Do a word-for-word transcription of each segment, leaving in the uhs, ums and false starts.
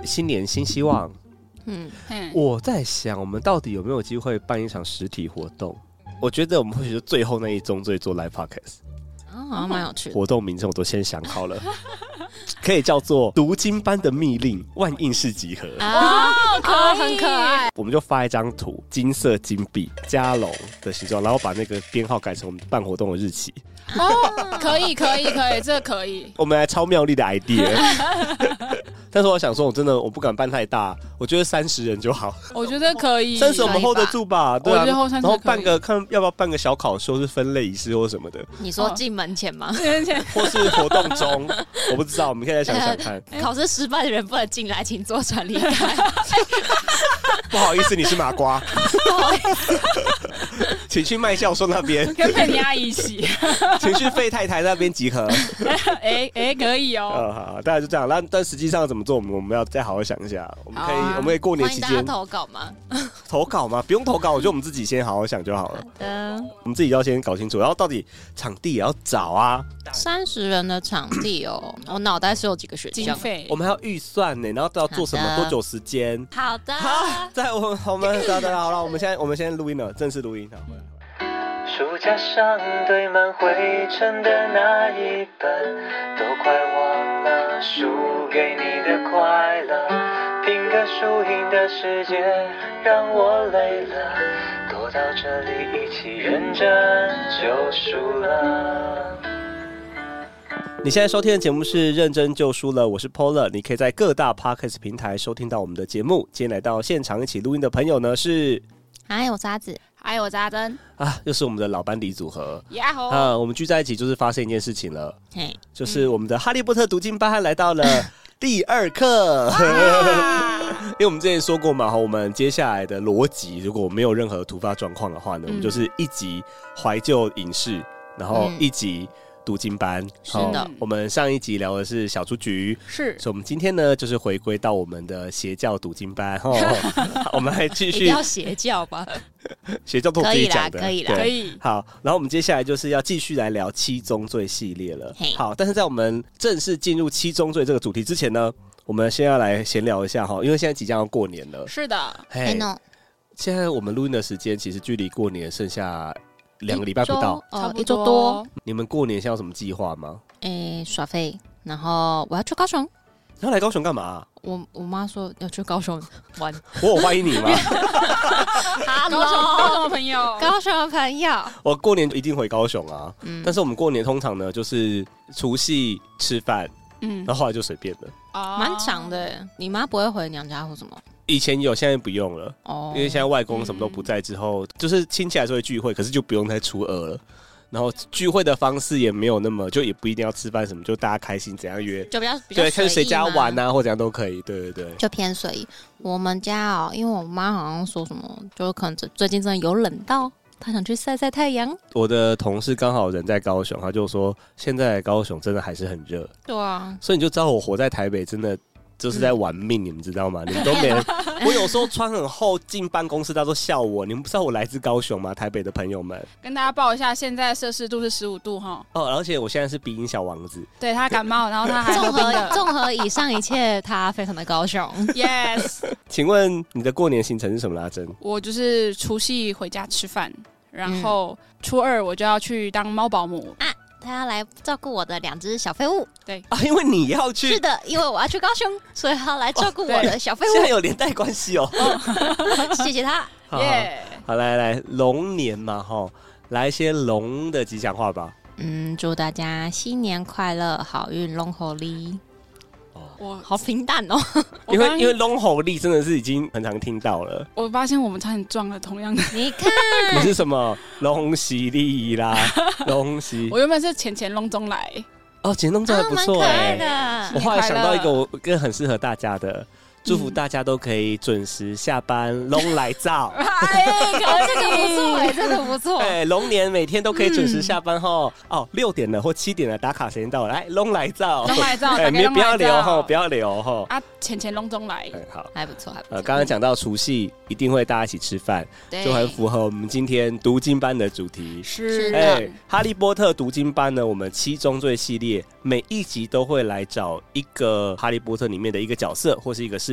新年新希望。 嗯， 我在想，我们到底有没有机会办一场实体活动？我觉得我们或许就最后那一中最做 live podcast， 哦，好像蛮有趣的。 活动名称我都先想好了，可以叫做读经班的密令万应式集合啊，可以，很可爱。 我们就发一张图，金色金币加龙的形状，然后把那个编号改成我们办活动的日期。 哦，可以，可以，可以，这可以。 我们来超妙丽的 idea。但是我想说，我真的我不敢办太大，我觉得三十人就好。 我觉得可以， 三十我们 hold 得住吧？对啊， 我觉得 hold 三十， 然后办个看要不要办个小考秀，是分类仪式或什么的。 你说进门前吗？ 进门前， 或是活动中，我不知道，我们可以再想想看。 考试失败的人不能进来，请坐船离开。 不好意思，你是麻瓜。 不好意思， 请去麦教授那边， 跟佩妮阿姨一起。 请去费太太那边集合。 哎哎，可以哦。 呃，好，大概就这样。但但实际上怎么做，我们我们要再好好想一下。我们可以， 啊、 我们可以过年期间欢迎大家投稿吗？ 投稿吗？不用投稿，我觉得我们自己先好好想就好了。 好的， 我们自己要先搞清楚，然后到底场地也要找啊。 三十人的场地哦，我脑袋是有几个选项， 经费我们还要预算呢，然后要做什么，多久时间？ 好的， 好，在我我们好的好了，我们现在我们先录音了，正式录音，好，回来。 书架上堆满灰尘的那一本，都快忘了输给你的快乐。拼个输赢的世界让我累了，躲到这里一起认真就输了。 你现在收听的节目是认真就输了，我是 Polar， 你可以在各大 Podcast 平台收听到我们的节目。今天来到现场一起录音的朋友呢是， 嗨，我是阿紫， 还有扎针啊，又是我们的老班底组合。 呀吼！ 啊，我们聚在一起就是发生一件事情了， 嘿， 就是我们的哈利波特读经班来到了第二课。因为我们之前说过嘛，我们接下来的逻辑如果没有任何突发状况的话呢，嗯、我们就是一集怀旧影视，然后一集读经班。 是的， 我们上一集聊的是小雏菊， 是， 所以我们今天呢就是回归到我们的邪教读经班。我们还继续一定要邪教吧？ 邪教都自己讲的， 可以啦， 可以。 好，然后我们接下来就是要继续来聊七宗罪系列了。好，但是在我们正式进入七宗罪这个主题之前呢，我们先要来闲聊一下哈，因为现在即将要过年了。 是的， 嘿，现在我们录音的时间其实距离过年剩下两个礼拜不到， 哦，一周多。 你们过年现在有什么计划吗？ 诶、欸，耍废，然后我要去高雄。 要来高雄干嘛？ 我我妈说要去高雄玩。 我有欢迎你吗？ 高雄高雄的朋友， 高雄的朋友， 我过年一定回高雄啊。嗯，但是我们过年通常呢，就是除夕吃饭，嗯，然后后来就随便了。 蛮、哦、长的。你妈不会回娘家或什么？ 以前有，现在不用了。哦，因为现在外公什么都不在之后，嗯、就是亲戚还是会聚会，可是就不用再初二了。然后聚会的方式也没有那么，就也不一定要吃饭什么，就大家开心怎样约， 就比较比较对，看谁家玩啊，或怎样都可以，对对对， 就偏随意。我们家哦，因为我妈好像说什么，就可能最近真的有冷到，她想去晒晒太阳。 我的同事刚好人在高雄，他就说现在高雄真的还是很热， 对啊， 所以你就知道我活在台北真的。就是在玩命，嗯、你们知道吗？你们都没人。我有时候穿很厚进办公室，大家都笑我。你们不知道我来自高雄吗？台北的朋友们， 跟大家报一下，现在摄氏度是十五度哈。 哦，而且我现在是鼻音小王子。 对他感冒，然后他还综合综合以上一切，他非常的高雄。 Yes。 请问你的过年行程是什么啦？真？ 我就是除夕回家吃饭，然后初二我就要去当猫保姆。 啊他要来照顾我的两只小废物， 对啊，因为你要去， 是的，因为我要去高雄，所以他要来照顾我的小废物， 现在有连带关系哦。 谢谢他， 耶！ 好，来来，龙年嘛，哈，来一些龙的吉祥话吧。 嗯，祝大家新年快乐，好运龙猴利。 哇， 好平淡哦！ 因为因为龙吼力真的是已经很常听到了。 我发现我们差点撞了同样的。 你看， 你是什么龙喜利啦？龙喜， 我原本是钱钱龙中来。 哦，钱龙中还不错哎、欸啊。 我后来想到一个，我跟很适合大家的。祝福大家都可以准时下班，龙来照。 哎，这个不错哎，这个不错。 哎，龙年每天都可以准时下班哈。哦，六点了或七点了，打卡时间到了，来龙来照， 龙来照， 哎，别不要留哈，不要留哈。 啊，钱钱龙中来， 好， 还不错，还不错。 呃，刚刚讲到除夕一定会大家一起吃饭，就很符合我们今天读经班的主题。 是， 哎，哈利波特读经班呢，我们七宗罪系列每一集都会来找一个哈利波特里面的一个角色或是一个事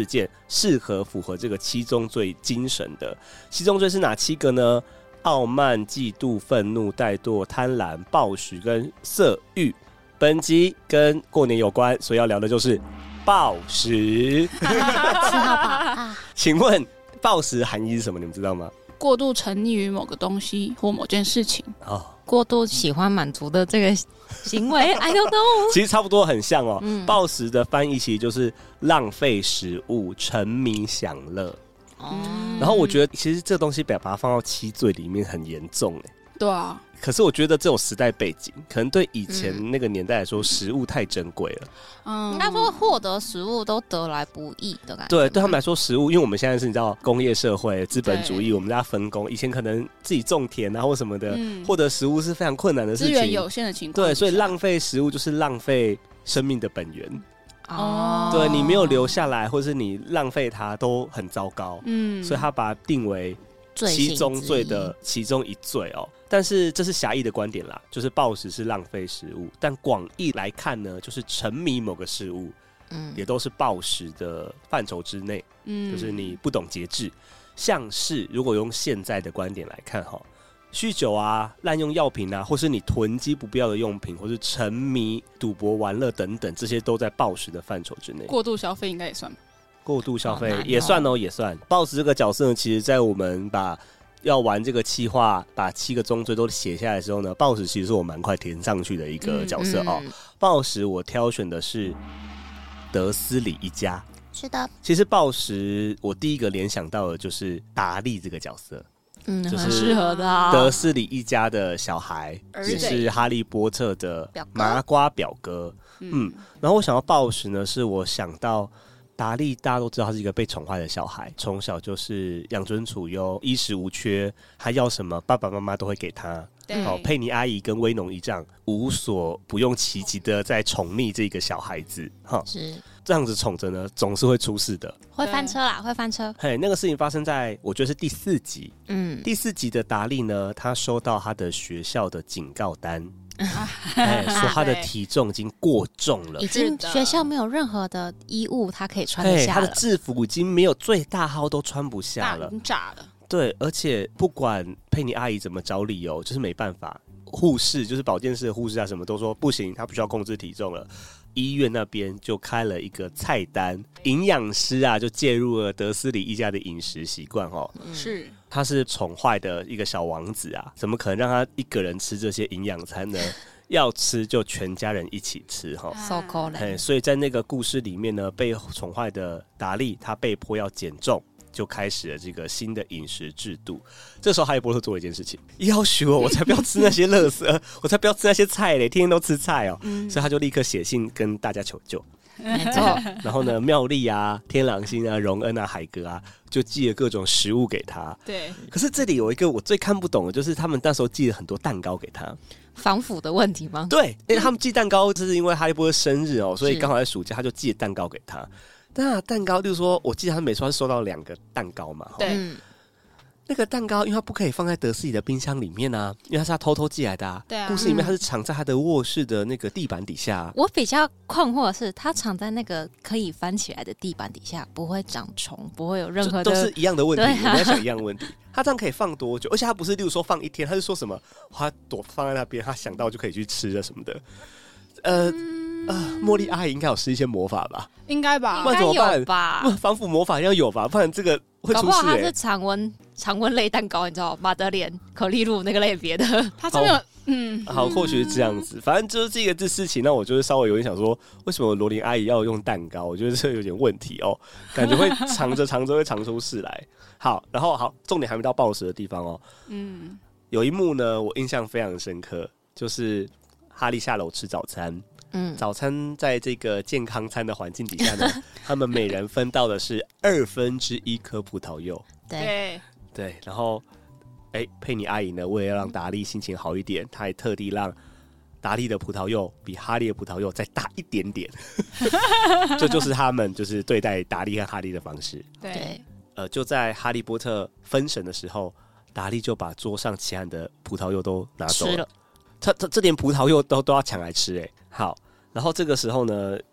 事件，适合符合这个七宗罪精神的。七宗罪是哪七个呢？傲慢、嫉妒、愤怒、怠惰、贪婪、暴食跟色欲。本集跟过年有关，所以要聊的就是暴食。 吃好饱啊！ 请问暴食含义是什么？你们知道吗？ 过度沉溺于某个东西或某件事情。 哦， 过度喜欢满足的这个行为 ，I don't know。 其实差不多很像哦。 嗯暴食的翻译其实就是浪费食物、沉迷享乐。 哦， 然后我觉得其实这东西把它放到七罪里面很严重哎。 对啊， 可是我觉得这种时代背景，可能对以前那个年代来说，食物太珍贵了。 嗯， 应该说获得食物都得来不易的感觉。 对，对他们来说，食物，因为我们现在是你知道工业社会、资本主义，我们大家分工。以前可能自己种田啊或什么的， 嗯获得食物是非常困难的事情， 资源有限的情况。 对，所以浪费食物就是浪费生命的本源。 哦， 对，你没有留下来，或是你浪费它，都很糟糕。 嗯， 所以他把它定为罪行七宗罪的其中一罪哦。但是这是狭义的观点啦，就是暴食是浪费食物，但广义来看呢，就是沉迷某个事物， 嗯也都是暴食的范畴之内。 嗯就是你不懂节制，像是如果用现在的观点来看哈，酗酒啊、滥用药品啊，或是你囤积不必要的用品，或是沉迷赌博、玩乐等等，这些都在暴食的范畴之内。 过度消费应该也算吧。 过度消费好难哦也算哦，也算。暴食这个角色呢，其实在我们把要玩这个企划，把七个宗罪都写下来的时候呢，暴食其实是我蛮快填上去的一个角色哦。 嗯暴食我挑选的是德斯里一家。 是的， 其实暴食我第一个联想到的就是达利这个角色， 嗯， 就是很适合的啊。 德斯里一家的小孩， 儿子也是哈利波特的表哥麻瓜表哥。嗯，然后我想到暴食呢，是我想到达利，大家都知道他是一个被宠坏的小孩，从小就是养尊处优，衣食无缺，他要什么爸爸妈妈都会给他。 对， 好，佩妮阿姨跟威农姨丈无所不用其极的在宠溺这个小孩子，哈， 是这样子宠着呢，总是会出事的。 会翻车啦，会翻车。 嘿，那个事情发生在我觉得是第四集， 嗯， 第四集的达利呢，他收到他的学校的警告单，哎，说他的体重已经过重了已，经是的学校没有任何的衣物他可以穿得哎，他的下了。 制服已经没有最大号都穿不下大了。 已经炸了。 对，而且不管佩妮阿姨怎么找理由，就是没办法。护士就是保健室的护士啊，什么都说不行，他不需要控制体重了。医院那边就开了一个菜单，营养师啊就介入了德斯里一家的饮食习惯哦。 是， 他是宠坏的一个小王子啊，怎么可能让他一个人吃这些营养餐呢？要吃就全家人一起吃哈。 So cool 嘿，所以在那个故事里面呢，被宠坏的达利他被迫要减重，就开始了这个新的饮食制度。这时候哈利波特做了一件事情，要求我才不要吃那些垃圾，我才不要吃那些菜嘞，天天都吃菜哦。 嗯所以他就立刻写信跟大家求救。 没错， 然后呢，妙丽啊、天狼星啊、荣恩啊、海格啊，就寄了各种食物给他。 对， 可是这里有一个我最看不懂的，就是他们那时候寄了很多蛋糕给他。 防腐的问题吗？ 对，因为他们寄蛋糕，就是因为哈利波特生日哦，所以是刚好在暑假，他就寄了蛋糕给他。那蛋糕，例如说，我记得他每次是收到两个蛋糕嘛， 对嗯， 那个蛋糕，因为它不可以放在德斯里的冰箱里面啊，因为它是他偷偷寄来的啊。 对啊故事里面它是藏在他的卧室的那个地板底下啊。 我比较困惑的是，它藏在那个可以翻起来的地板底下，不会长虫，不会有任何的就都是一样的问题， 对啊我们在想一样的问题。他这样可以放多久？而且他不是，例如说放一天，他是说什么？他躲放在那边，他想到就可以去吃了什么的。呃、呃，茉莉阿姨应该有施一些魔法吧？ 应该吧不？然应该怎么办有吧不？防腐魔法要有吧，不然这个会出事哎、 搞不好它是常温常温类蛋糕，你知道马德莲、可丽露那个类别的。 他这边有，嗯， 好，或许是这样子，反正就是这个这事情，那我就是稍微有点想说，为什么罗琳阿姨要用蛋糕？我觉得这有点问题哦，感觉会藏着藏着会藏出事来。好，然后好，重点还没到暴食的地方哦。 嗯， 有一幕呢，我印象非常深刻，就是哈利下楼吃早餐。 嗯， 早餐在这个健康餐的环境底下呢，他们每人分到的是二分之一颗葡萄柚。 对， 对， 对，然后，哎，佩妮阿姨呢，为了让达利心情好一点，她还特地让达利的葡萄柚比哈利的葡萄柚再大一点点。这就是他们就是对待达利和哈利的方式。 对， 对， 呃，就在哈利波特分神的时候，达利就把桌上其他的葡萄柚都拿走了。 吃了， 他他这连葡萄柚都都要抢来吃哎、好，然后这个时候呢，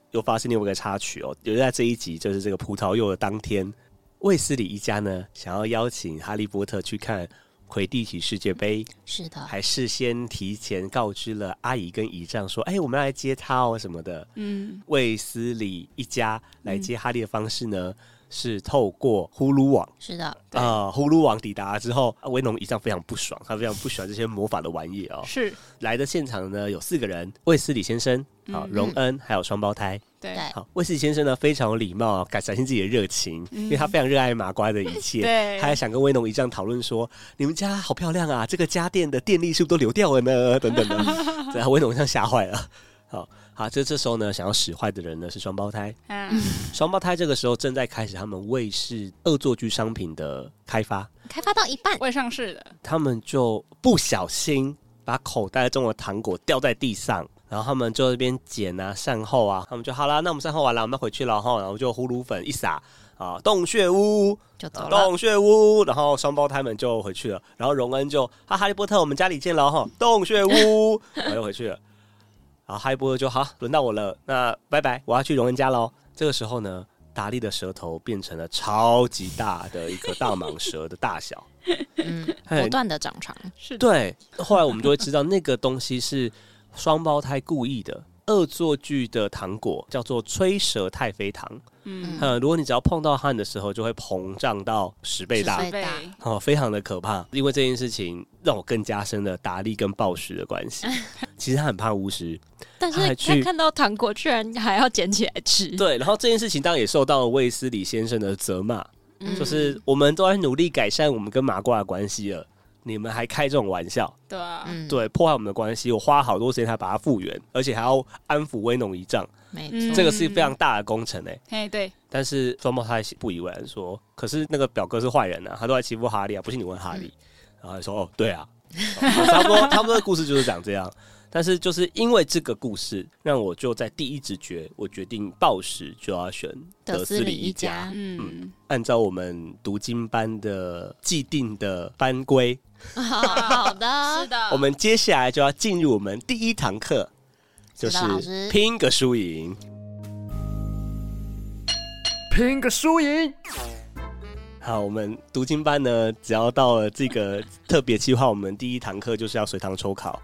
又发生另外一个插曲哦，有在这一集就是这个葡萄柚的当天，卫斯理一家呢想要邀请哈利波特去看魁地奇世界杯， 是的， 还事先提前告知了阿姨跟姨丈说，哎、欸，我们要来接他哦什么的。嗯，卫斯理一家来接哈利的方式呢？嗯，是透过呼噜网， 是的， 呃，呼噜网抵达之后，威农姨丈非常不爽，他非常不喜欢这些魔法的玩意哦。 是来的现场呢有四个人，卫斯理先生、好、嗯、荣恩还有双胞胎。 对， 好，卫斯理先生呢非常有礼貌，敢展现自己的热情、嗯，因为他非常热爱麻瓜的一切。 对， 他还想跟威农姨丈讨论说，你们家好漂亮啊，这个家电的电力是不是都流掉了呢？等等的，对，威农姨丈吓坏了。好。好，这这时候呢，想要使坏的人呢是双胞胎。嗯，双胞胎这个时候正在开始他们卫视恶作剧商品的开发， 开发到一半， 未上市的， 他们就不小心把口袋中的糖果掉在地上，然后他们就在那边捡啊、善后啊，他们就好啦，那我们善后完了，我们要回去了哈，然后就呼噜粉一撒啊，洞穴屋就走了， 洞穴屋，然后双胞胎们就回去了，然后荣恩就哈哈利波特，我们家里见了哈，洞穴屋，然后又回去了。然后哈利波特就好，轮到我了，那拜拜，我要去荣恩家喽。这个时候呢，达利的舌头变成了超级大的一个大蟒蛇的大小， 嗯，不断的长长， 是的。 对，后来我们就会知道那个东西是双胞胎故意的。恶作剧的糖果叫做吹蛇太妃糖，嗯，呃，如果你只要碰到它的时候，就会膨胀到十倍大， 十倍大， 哦，非常的可怕。因为这件事情让我更加深了达利跟暴食的关系。其实他很怕巫师， 但是他看到糖果居然还要捡起来吃。 对，然后这件事情当然也受到了卫斯理先生的责骂，嗯，就是我们都在努力改善我们跟麻瓜的关系了。你们还开这种玩笑， 对啊， 对，破坏我们的关系。我花好多时间才把它复原，而且还要安抚威农姨丈， 没错， 这个是非常大的工程哎、 欸。对。 但是双胞胎不以为然说，可是那个表哥是坏人啊，他都在欺负哈利啊，不信你问哈利。嗯、然后他说哦，对啊，哦、差不多差不多的故事就是长这样。但是就是因为这个故事，让我就在第一直觉，我决定暴食就要选德斯理一家。嗯，嗯按照我们读经班的既定的班规。 好的， 是的。 我们接下来就要进入我们第一堂课，就是拼个输赢。 拼个输赢。 好，我们读经班呢，只要到了这个特别计划，我们第一堂课就是要随堂抽考，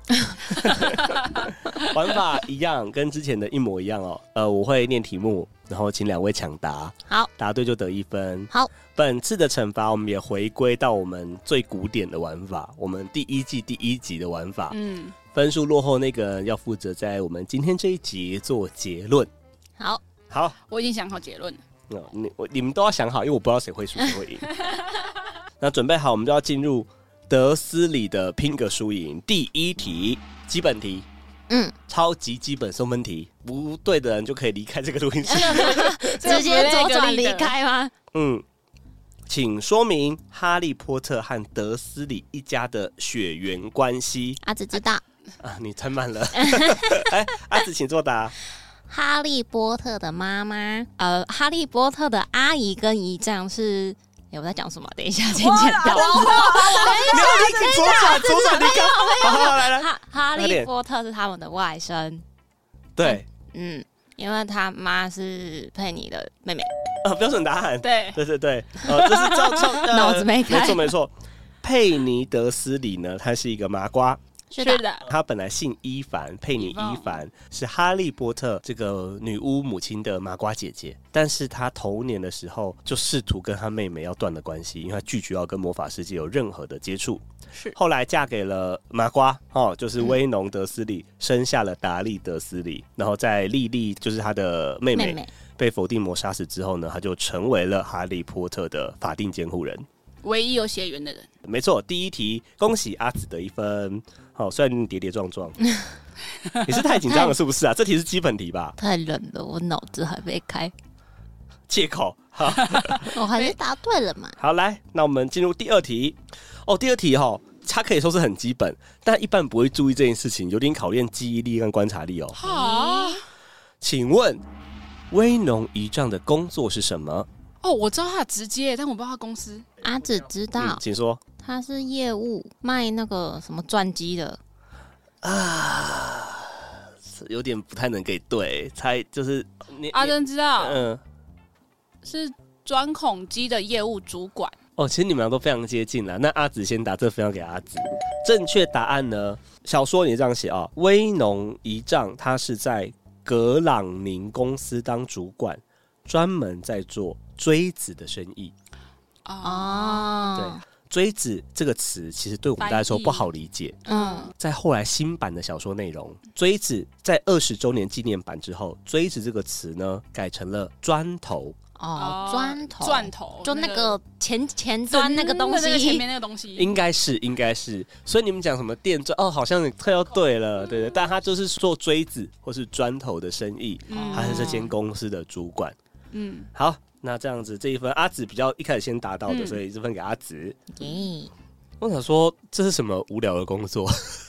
玩法一样，跟之前的一模一样哦。呃，我会念题目，然后请两位抢答， 好， 答对就得一分。 好， 本次的惩罚我们也回归到我们最古典的玩法，我们第一季第一集的玩法。嗯，分数落后那个人要负责在我们今天这一集做结论。 好， 好， 我已经想好结论了。 No, 你, 你们都要想好，因为我不知道谁会输谁会赢。那准备好，我们就要进入德斯理的拼个输赢。第一题，基本题，嗯，超级基本送分题，不对的人就可以离开这个录音室， 直接左转离开吗？ 嗯，请说明哈利波特和德斯理一家的血缘关系。 阿紫知道啊，你太慢了。哎，阿紫，请作答。 哈利波特的妈妈，呃，哈利波特的阿姨跟姨丈是，欸、我在讲什么？等一下，先剪掉。 没有，你左转，左转离开。好，好，来来。 哈哈利波特是他们的外甥。 对， 嗯，因为他妈是佩妮的妹妹。 呃，标准答案。 对， 对对对，呃，这是照照脑子没开。 没错没错。佩妮德斯理呢，他是一个麻瓜。 是的， 他本来姓伊凡，佩妮伊凡是哈利波特这个女巫母亲的麻瓜姐姐，但是他童年的时候就试图跟他妹妹要断了关系，因为他拒绝要跟魔法世界有任何的接触。 是后来嫁给了麻瓜，哦，就是威农德斯理，嗯、生下了达利德斯理，然后在莉莉就是他的妹妹, 妹妹被伏地魔杀死之后呢，他就成为了哈利波特的法定监护人， 唯一有血缘的人。 没错，第一题恭喜阿紫得一分。好，虽然你跌跌撞撞，你是太紧张了是不是啊？这题是基本题吧？ 太冷了，我脑子还没开。 借口， 我还是答对了嘛。 好，来，那我们进入第二题。哦，第二题哈，它可以说是很基本，但一般不会注意这件事情，有点考验记忆力跟观察力哦。 好， 请问威农姨丈的工作是什么？ 哦，我知道他的直接，但我不知道他公司。 阿紫知道、嗯， 请说。 他是业务卖那个什么钻机的啊， 有点不太能给对，猜就是你阿珍知道， 嗯， 是钻孔机的业务主管。 哦，其实你们俩都非常接近了。那阿紫先答，这分享给阿紫。正确答案呢？小说你这样写啊、哦，威农仪仗他是在格朗宁公司当主管，专门在做锥子的生意。 哦， 对，锥子这个词其实对我们来说不好理解。 嗯， 在后来新版的小说内容，锥子在二十周年纪念版之后，锥子这个词呢改成了砖头。 哦，砖头， 钻头， 就那个前前端那个东西， 前面那个东西， 应该是，应该是。所以你们讲什么电钻，哦，好像快要对了，对对。但他就是做锥子或是砖头的生意， 嗯他是这间公司的主管。 嗯， 好，那这样子这一分阿紫比较一开始先达到的， 嗯所以这分给阿紫。 耶， 我想说这是什么无聊的工作？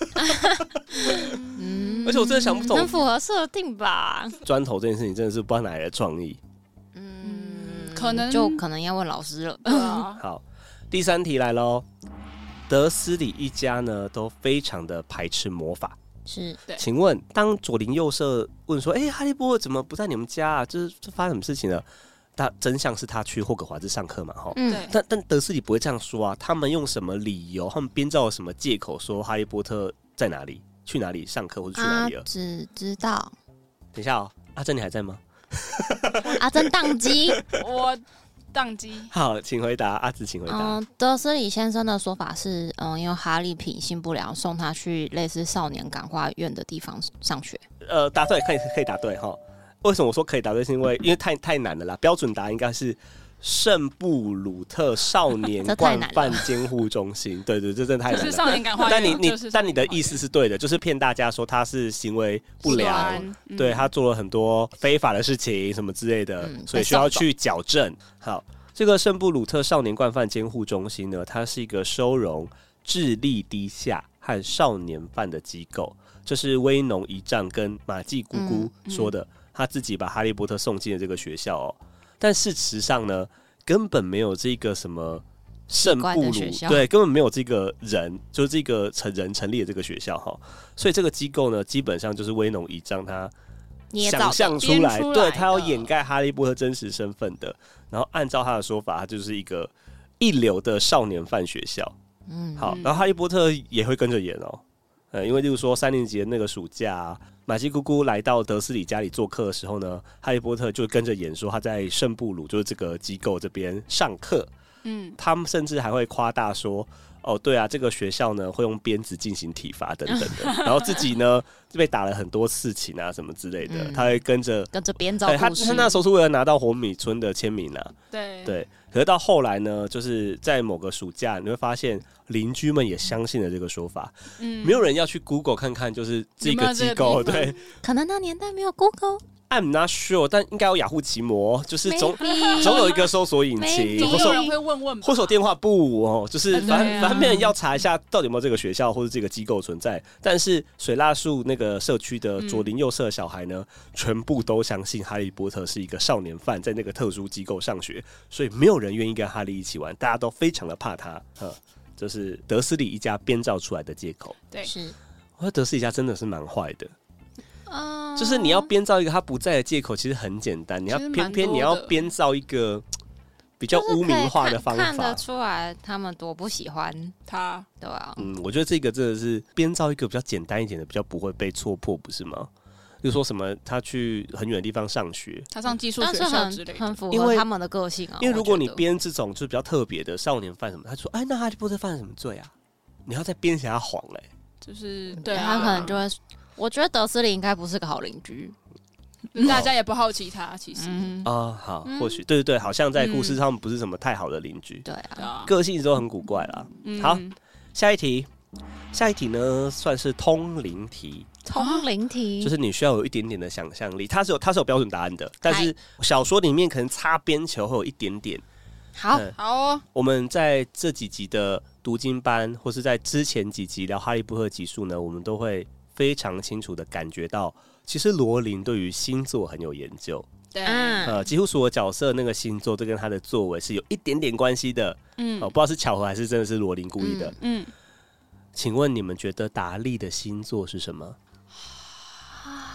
嗯而且我真的想不懂很符合设定吧？ 砖头这件事情真的是不知道哪来的创意。 嗯， 可能就可能要问老师了。 对啊， 好，第三题来喽。德斯里一家呢都非常的排斥魔法。 是， 对请问，当左邻右舍问说：“哎、欸，哈利波特怎么不在你们家啊？就是这发生什么事情了？”他真相是他去霍格华兹上课嘛，哈。 嗯， 对， 但但德斯里不会这样说啊，他们用什么理由？他们编造了什么借口说哈利波特在哪里、去哪里上课或者去哪里了？ 阿只知道等一下哦，阿珍你还在吗？ 阿珍宕机。 我宕机。 好，请回答，阿紫请回答。 嗯，德斯里先生的说法是，嗯，因为哈利品性不良，送他去类似少年感化院的地方上学。 呃，答对，可以可以答对哈。为什么我说可以答对？是因为因为太太难了啦。标准答案应该是圣布鲁特少年惯犯监护中心。对对，这真的太难了。 就是少年感化院。 但你你就是但你的意思是对的，就是骗大家说他是行为不良， 嗯、 对他做了很多非法的事情什么之类的， 嗯、 所以需要去矫正。好，这个圣布鲁特少年惯犯监护中心呢，它是一个收容智力低下和少年犯的机构。这是威农姨丈跟马季姑姑说的，嗯嗯、他自己把哈利波特送进了这个学校哦。但事实上呢，根本没有这个什么圣布鲁，对，根本没有这个人，就是这个成人成立的这个学校哈。所以这个机构呢，基本上就是威农姨丈他想象出来， 出来对他要掩盖哈利波特真实身份的。然后按照他的说法，他就是一个一流的少年犯学校。嗯，好，然后哈利波特也会跟着演哦。呃，因为例如说三年级的那个暑假、啊，马基姑姑来到德斯里家里做客的时候呢，哈利波特就跟着演说他在圣布鲁，就是这个机构这边上课。嗯，他们甚至还会夸大说，哦，对啊，这个学校呢会用鞭子进行体罚等等的，然后自己呢被打了很多刺青啊什么之类的，嗯、他会跟着跟着编造故事。 他他那时候是为了拿到火米村的签名啊， 对对。可是到后来呢，就是在某个暑假，你会发现邻居们也相信了这个说法，嗯，没有人要去 Google 看看，就是这个机构，对， 可能那年代没有 Google。I'm not sure， 但应该有雅虎奇摩，就是总总有一个搜索引擎， 总有人会问问， 或者电话簿哦，就是反正反正没人要查一下到底有没有这个学校或者这个机构存在。但是水蜡树那个社区的左邻右舍的小孩呢，嗯、全部都相信哈利波特是一个少年犯，在那个特殊机构上学，所以没有人愿意跟哈利一起玩，大家都非常的怕他。嗯，这是德斯里一家编造出来的借口。 对， 是， 我觉得德斯里家真的是蛮坏的。Uh, 就是你要编造一个他不在的借口，其实很简单。你要偏偏你要编造一个比较污名化的方法， 看得出来他们多不喜欢他， 对啊。 嗯，我觉得这个真的是编造一个比较简单一点的，比较不会被戳破，不是吗？就说什么他去很远的地方上学， 他上技术学校之类的， 很符合他们的个性啊。 因为如果你编这种就是比较特别的少年犯什么，他说：“哎，那哈利波特犯了什么罪啊？”你要再编起来谎嘞、欸， 就是对、啊、 他可能就会。我觉得德斯里应该不是个好邻居， 大家也不好奇他。其实啊、 嗯哦，好，嗯、或许对对对，好像在故事上不是什么太好的邻居， 对啊， 个性都很古怪啦。嗯、好，下一题，下一题呢算是通灵题。 通灵题就是你需要有一点点的想象力，它是有它是有标准答案的，但是小说里面可能擦边球会有一点点。 好， 嗯、 好哦。 我们在这几集的读经班，或是在之前几集聊哈利波特集数呢，我们都会非常清楚的感觉到，其实罗琳对于星座很有研究。 对， 呃，几乎所有角色那个星座都跟他的作为是有一点点关系的。嗯、呃，不知道是巧合还是真的是罗琳故意的。嗯，嗯请问你们觉得达利的星座是什么？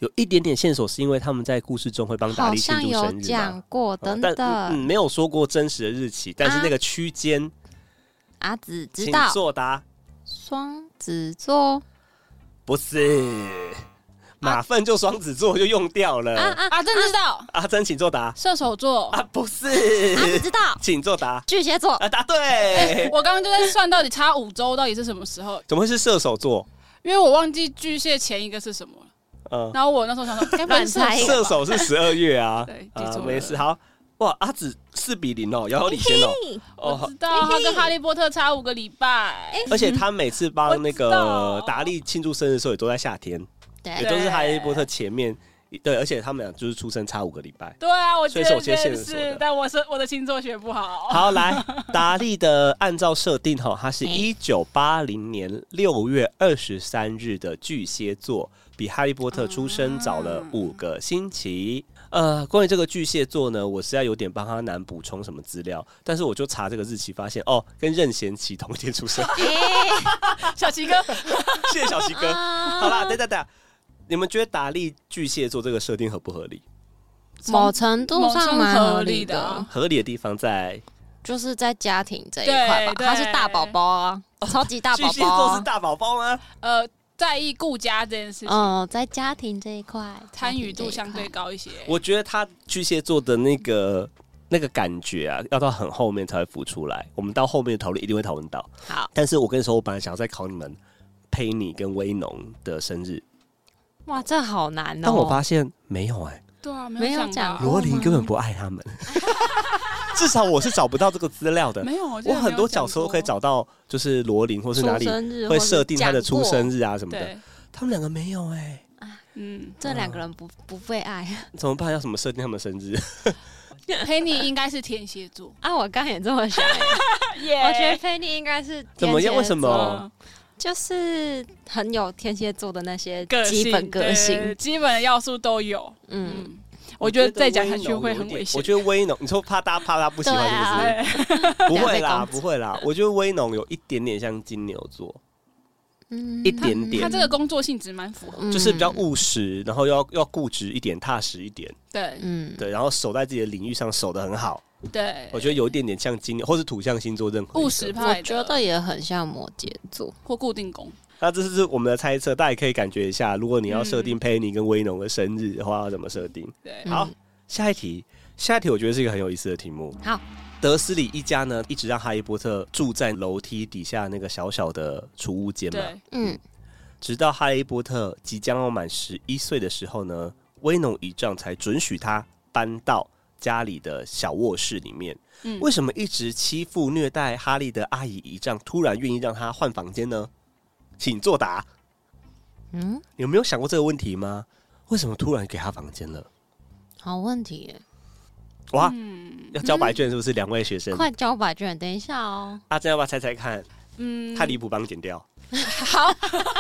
有一点点线索，是因为他们在故事中会帮达利庆祝生日嘛， 好像有讲过，等但等、 嗯，没有说过真实的日期，但是那个区间， 阿紫知请道作答。 双子座不是，马粪就双子座就用掉了。 啊啊， 阿珍知道， 阿珍，请作答。 射手座。 啊，不是， 阿紫知道请作答。 巨蟹座啊，答对。 我刚刚就在算到底差五周到底是什么时候， 怎么会是射手座？ 因为我忘记巨蟹前一个是什么了。 嗯， 然后我那时候想说，该不会是射手吧射手是十二月啊。 对，记啊， 住了。 没事。好，哇，阿紫四比零哦，遥遥领先哦。 我知道他跟哈利波特差五个礼拜。 而且他每次帮那我知道个达利庆祝生日的时候，也都在夏天， 对也都是哈利波特前面。对，而且他们俩就是出生差五个礼拜。 对啊，我觉得所以是我先这线索的是，但我是我的星座学不好。 好，来，达利的按照设定哈，他是一九八零年六月二十三日的巨蟹座，比哈利波特出生早了五个星期。呃，关于这个巨蟹座呢，我实在有点帮他难补充什么资料，但是我就查这个日期，发现哦，跟任贤齐同一天出生。 小齐哥， 谢谢小齐哥。好啦，等等等，你们觉得达利巨蟹座这个设定合不合理？ 某程度上蛮合理的， 合理的啊合理的地方在就是在家庭这一块吧。 对对他是大宝宝啊，超级大宝巨蟹宝啊。 座是大宝宝吗？ 呃，在意顾家这件事情， 嗯，在家庭这一块参与度相对。高一些。 我觉得他巨蟹座的那个那个感觉啊，要到很后面才会浮出来。我们到后面的讨论一定会讨论到。 好， 但是我跟你说，我本来想要再考你们佩妮跟威农的生日， 哇，这好难哦。 但我发现没有哎、 对啊， 没有想讲到罗琳根本不爱他们。至少我是找不到这个资料的。 没有， 我很多角色都可以找到，就是罗琳或是哪里会设定他的出生日啊什么的。 对， 他们两个没有哎、 嗯， 这两个人不不被爱怎么办？要怎么设定他们的生日？ 佩妮应该是天蝎座， 啊！我刚也这么想， 耶我觉得佩妮应该是怎么样？为什天蝎座？ 么？ 就是很有天蝎座的那些个性基本个性对，基本的要素都有。 嗯， 嗯，我觉得再讲下去会很危险。 我觉得威农，你说怕大家怕他不喜欢是不是？不会啦，不会啦。我觉得威农有一点点像金牛座， 嗯一点点他这个工作性质蛮符合。 嗯就是比较务实，然后要要固执一点，踏实一点， 对嗯， 对，然后守在自己的领域上守得很好。 对， 我觉得有一点点像金牛，或是土象星座任何一个务实派的， 我觉得也很像摩羯座。 或固定工。 那这是我们的猜测，大家也可以感觉一下，如果你要设定佩妮跟威农的生日的话，要怎么设定？ 对， 好，下一题，下一题我觉得是一个很有意思的题目。 好， 德斯里一家呢，一直让哈利波特住在楼梯底下那个小小的储物间嘛， 对， 嗯， 直到哈利波特即将要满十一岁的时候呢，威农姨丈才准许他搬到家里的小卧室里面。 嗯为什么一直欺负虐待哈利的阿姨姨丈突然愿意让他换房间呢？请作答。 嗯， 有没有想过这个问题吗？为什么突然给他房间了？ 好问题耶， 哇， 嗯要交白卷是不是？两位学生， 快交白卷，等一下哦。 阿珍要不要猜猜看？ 嗯， 太离谱，帮剪掉。 好。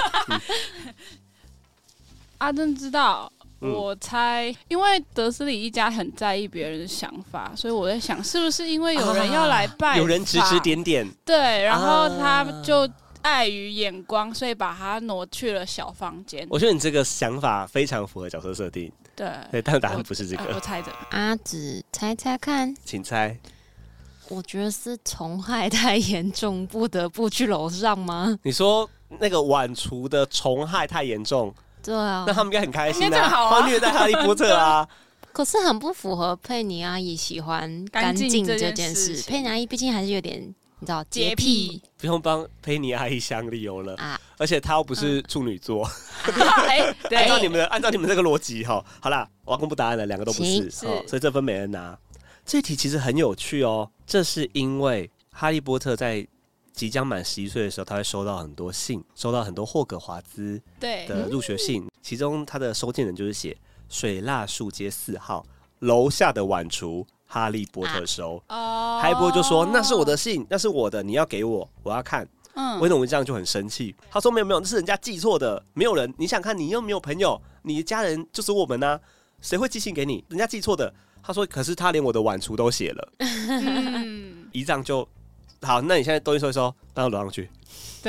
阿珍知道。 嗯我猜，因为德斯里一家很在意别人的想法，所以我在想，是不是因为有人要来拜访、 啊有人指指点点， 对，然后他啊就碍于眼光，所以把他挪去了小房间。 我觉得你这个想法非常符合角色设定。 对， 对，但答案不是这啊我个， 猜的。 阿紫猜猜看， 请猜。 我觉得是虫害太严重，不得不去楼上吗？ 你说那个晚厨的虫害太严重， 对啊那，他们应该很开心啊， 应该正好啊他虐待哈利波特啊。 可是很不符合佩妮阿姨喜欢干干净净这件这件事。 事情佩妮阿姨毕竟还是有点，你知道洁洁癖癖不用帮佩妮阿姨想理由了， 啊。 而且她又不是处女座。 哎， 按照对， 你们的按照你们这个逻辑哈，好啦，我要公布答案了，两个都不是， 行是好所以这分没人拿。这题其实很有趣哦，这是因为哈利波特在即将满十一岁的时候，他会收到很多信，收到很多霍格华兹对， 的入学信，其中他的收件人就是写水蜡树街四号楼下的晚厨哈利波特收。 哦哈利波特就说：“那是我的信，那是我的，你要给我，我要看。” 嗯威农这样就很生气，他说：“没有没有，那是人家寄错的，没有人。你想看，你又没有朋友，你的家人就是我们呐、啊，谁会寄信给你？人家寄错的。”他说：“可是他连我的晚厨都写了。 嗯， 姨丈就好，那你现在东西收一收，搬到楼上去。 对，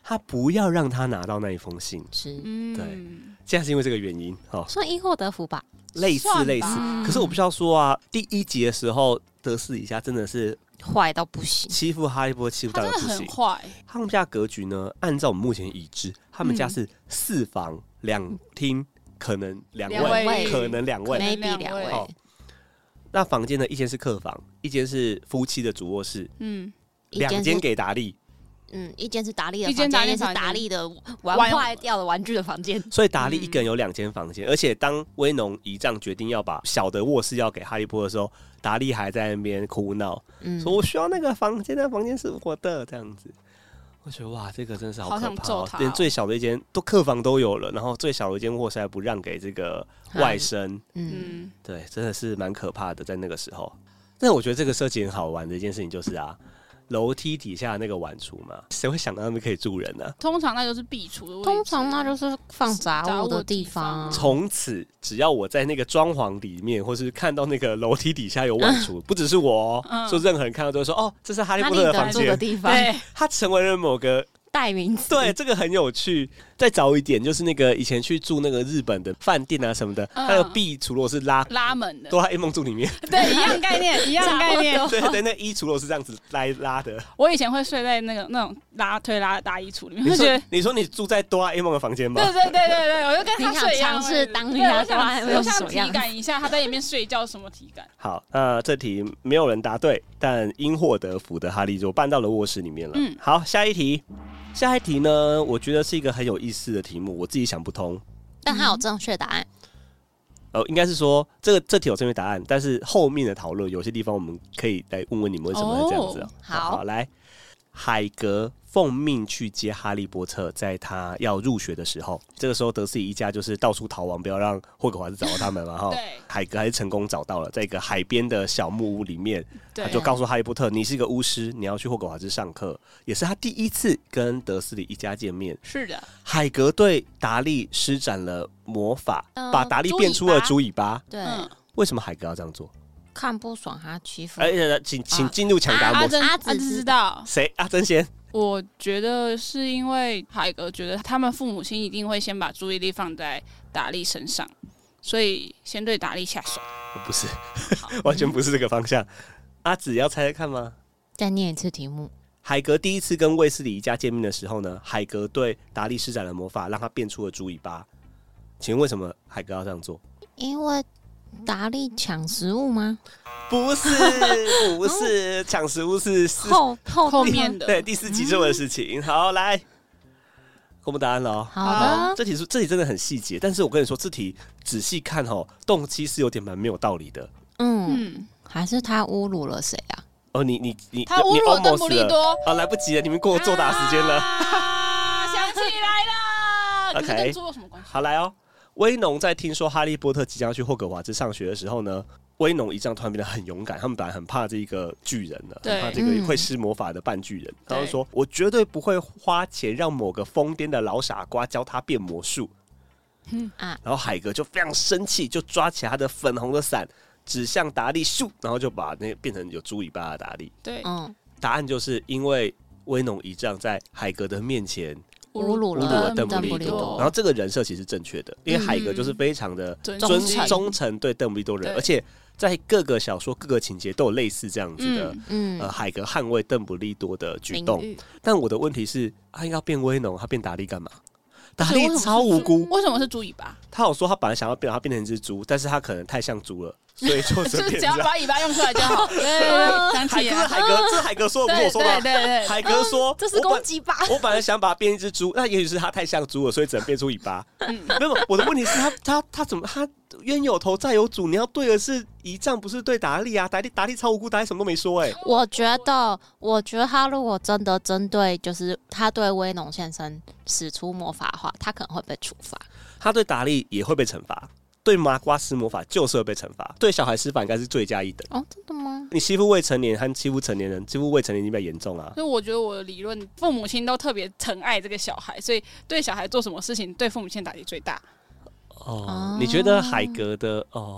他不要让他拿到那一封信。 是， 嗯， 对竟然是因为这个原因，哦， 算因祸得福吧。 类似类似。可是我必须要说啊，第一集的时候，德斯里家真的是坏到不行， 欺负哈利波特，欺负到他真的不行。 很坏。 他们家的格局呢，按照我们目前已知，他们家是四房两厅，可能两两位， 位可能两位。 可能 maybe 两两位位。 哦那房间呢，一间是客房，一间是夫妻的主卧室， 嗯， 两间一间是给达利。 嗯，一间是达利的一间房间，一间是达利房间达利的玩玩坏掉的玩具的房间。 所以达利一个人有两间房间，而且当威农姨丈决定要把小的卧室要给哈利波特的时候，达利还在那边哭闹， 嗯， 说我需要那个房间，那个房间是我的，这样子。我觉得哇，这个真是好可好想怕、哦， 揍他哦连最小的一间都客房都有了，然后最小的一间卧室还不让给这个外甥， 嗯， 嗯， 对，真的是蛮可怕的，在那个时候。但我觉得这个设计很好玩的一件事情就是啊，楼梯底下那个碗橱嘛，谁会想到那边可以住人呢、啊？ 通常那就是壁橱的位置， 通常那就是放杂物的地方啊。 从此，只要我在那个装潢里面，或是看到那个楼梯底下有碗橱，不只是我、哦， 嗯说任何人看到都会说：“哦，这是哈利哈波特的房利的住的间。 地方， 对， 它成为了某个代名词。 对，这个很有趣。再早一点，就是那个以前去住那个日本的饭店啊什么的， 嗯它的壁橱如果是拉拉门的， 哆啦 A 梦住里面， 对，一样概念，一样概念。 对对，那衣橱如果是这样子拉拉的。 我以前会睡在那个那种拉推拉的大衣橱里面， 你就觉得说你说你住在哆啦 A 梦的房间吗？ 对对对对对，我就跟他睡一样。 你想尝试当对一下我哆啦 A 梦想我想是什么样体感一下他在里面睡觉什么体感。 好，那这题没有人答对，但因祸得福的哈利就搬到了卧室里面了。 嗯好，下一题。下一题呢，我觉得是一个很有意思的题目，我自己想不通。 但它有正确答案。 呃，应该是说这个这题有正确答案，但是后面的讨论有些地方我们可以来问问你们为什么会这样子、啊哦好好，来，海格奉命去接哈利波特，在他要入学的时候，这个时候德斯里一家就是到处逃亡，不要让霍格华兹找到他们嘛哈。 对海格还是成功找到了，在一个海边的小木屋里面， 对他就告诉哈利波特，你是一个巫师，你要去霍格华兹上课，也是他第一次跟德斯里一家见面。 是的， 海格对达利施展了魔法， 呃把达利变出了猪尾巴。 对， 嗯， 为什么海格要这样做？ 看不爽他欺负。 哎、呃请请进入抢答模式。 阿珍阿阿紫珍知道， 谁？阿珍先。 我觉得是因为海格觉得他们父母亲一定会先把注意力放在达利身上，所以先对达利下手。 不是，完全不是这个方向。阿紫要猜猜看吗？ 再念一次题目。 海格第一次跟卫斯理一家见面的时候呢，海格对达利施展了魔法，让他变出了猪尾巴。请问为什么海格要这样做？ 因为达利抢食物吗？ 不是，不是，抢食物是是后后后面的对第四集做的事情。好，来公布答案了哦。 好的， 这题是这题真的很细节，但是我跟你说，这题仔细看哦，动机是有点蛮没有道理的。 嗯， 嗯， 还是他侮辱了谁啊？ 哦，你你你， 他侮辱了你邓布利 almost 了多啊，来不及了，你们过作答时间了。 啊，想起来了， OK 可是跟猪有什么关系？ 好，来哦。威农在听说哈利波特即将去霍格华兹上学的时候呢，威农一丈突然变得很勇敢，他们本来很怕这一个巨人的， 对很怕这个嗯会施魔法的半巨人。他对就说：“我绝对不会花钱让某个疯癫的老傻瓜教他变魔术。” 嗯啊然后海格就非常生气，就抓起他的粉红的伞，指向达利，咻，然后就把那变成有猪尾巴的达利。 对， 嗯， 答案就是因为威农一丈在海格的面前侮辱侮辱了了邓布利邓布利多， 多然后这个人设其实正确的，因为海格就是非常的尊尊忠诚忠诚对邓布利多人， 对而且在各个小说、各个情节都有类似这样子的， 嗯呃，海格捍卫邓布利多的举动。 名誉但我的问题是，他要变威农，他变达利干嘛？达利而且为什么是超无辜， 为什么是猪尾巴？ 他有说他本来想要变，他变成一只猪，但是他可能太像猪了，所以就就随是只要便这样。 把尾巴用出来就好。对对对，想海哥， 起来， 海哥，这是海哥说的，不是对我说的。 对对对， 海哥说， 这是我本攻击吧？ 我本来想把它变一只猪，那也许是它太像猪了，所以只能变出尾巴。没有，我的问题是他他他怎么他冤有头债有主？你要对的是仪仗，不是对达利啊！达利达利超无辜，达利什么都没说哎、欸。 我觉得，我觉得他如果真的针对，就是他对威农先生使出魔法的话，他可能会被处罚。 他对达利也会被惩罚，对麻瓜施魔法就是会被惩罚，对小孩施法应该是罪加一等。 哦，真的吗？ 你欺负未成年和欺负成年人，欺负未成年已经比较严重啊。 所以我觉得我的理论，父母亲都特别疼爱这个小孩，所以对小孩做什么事情，对父母亲打击最大。 哦哦， 你觉得海格的哦？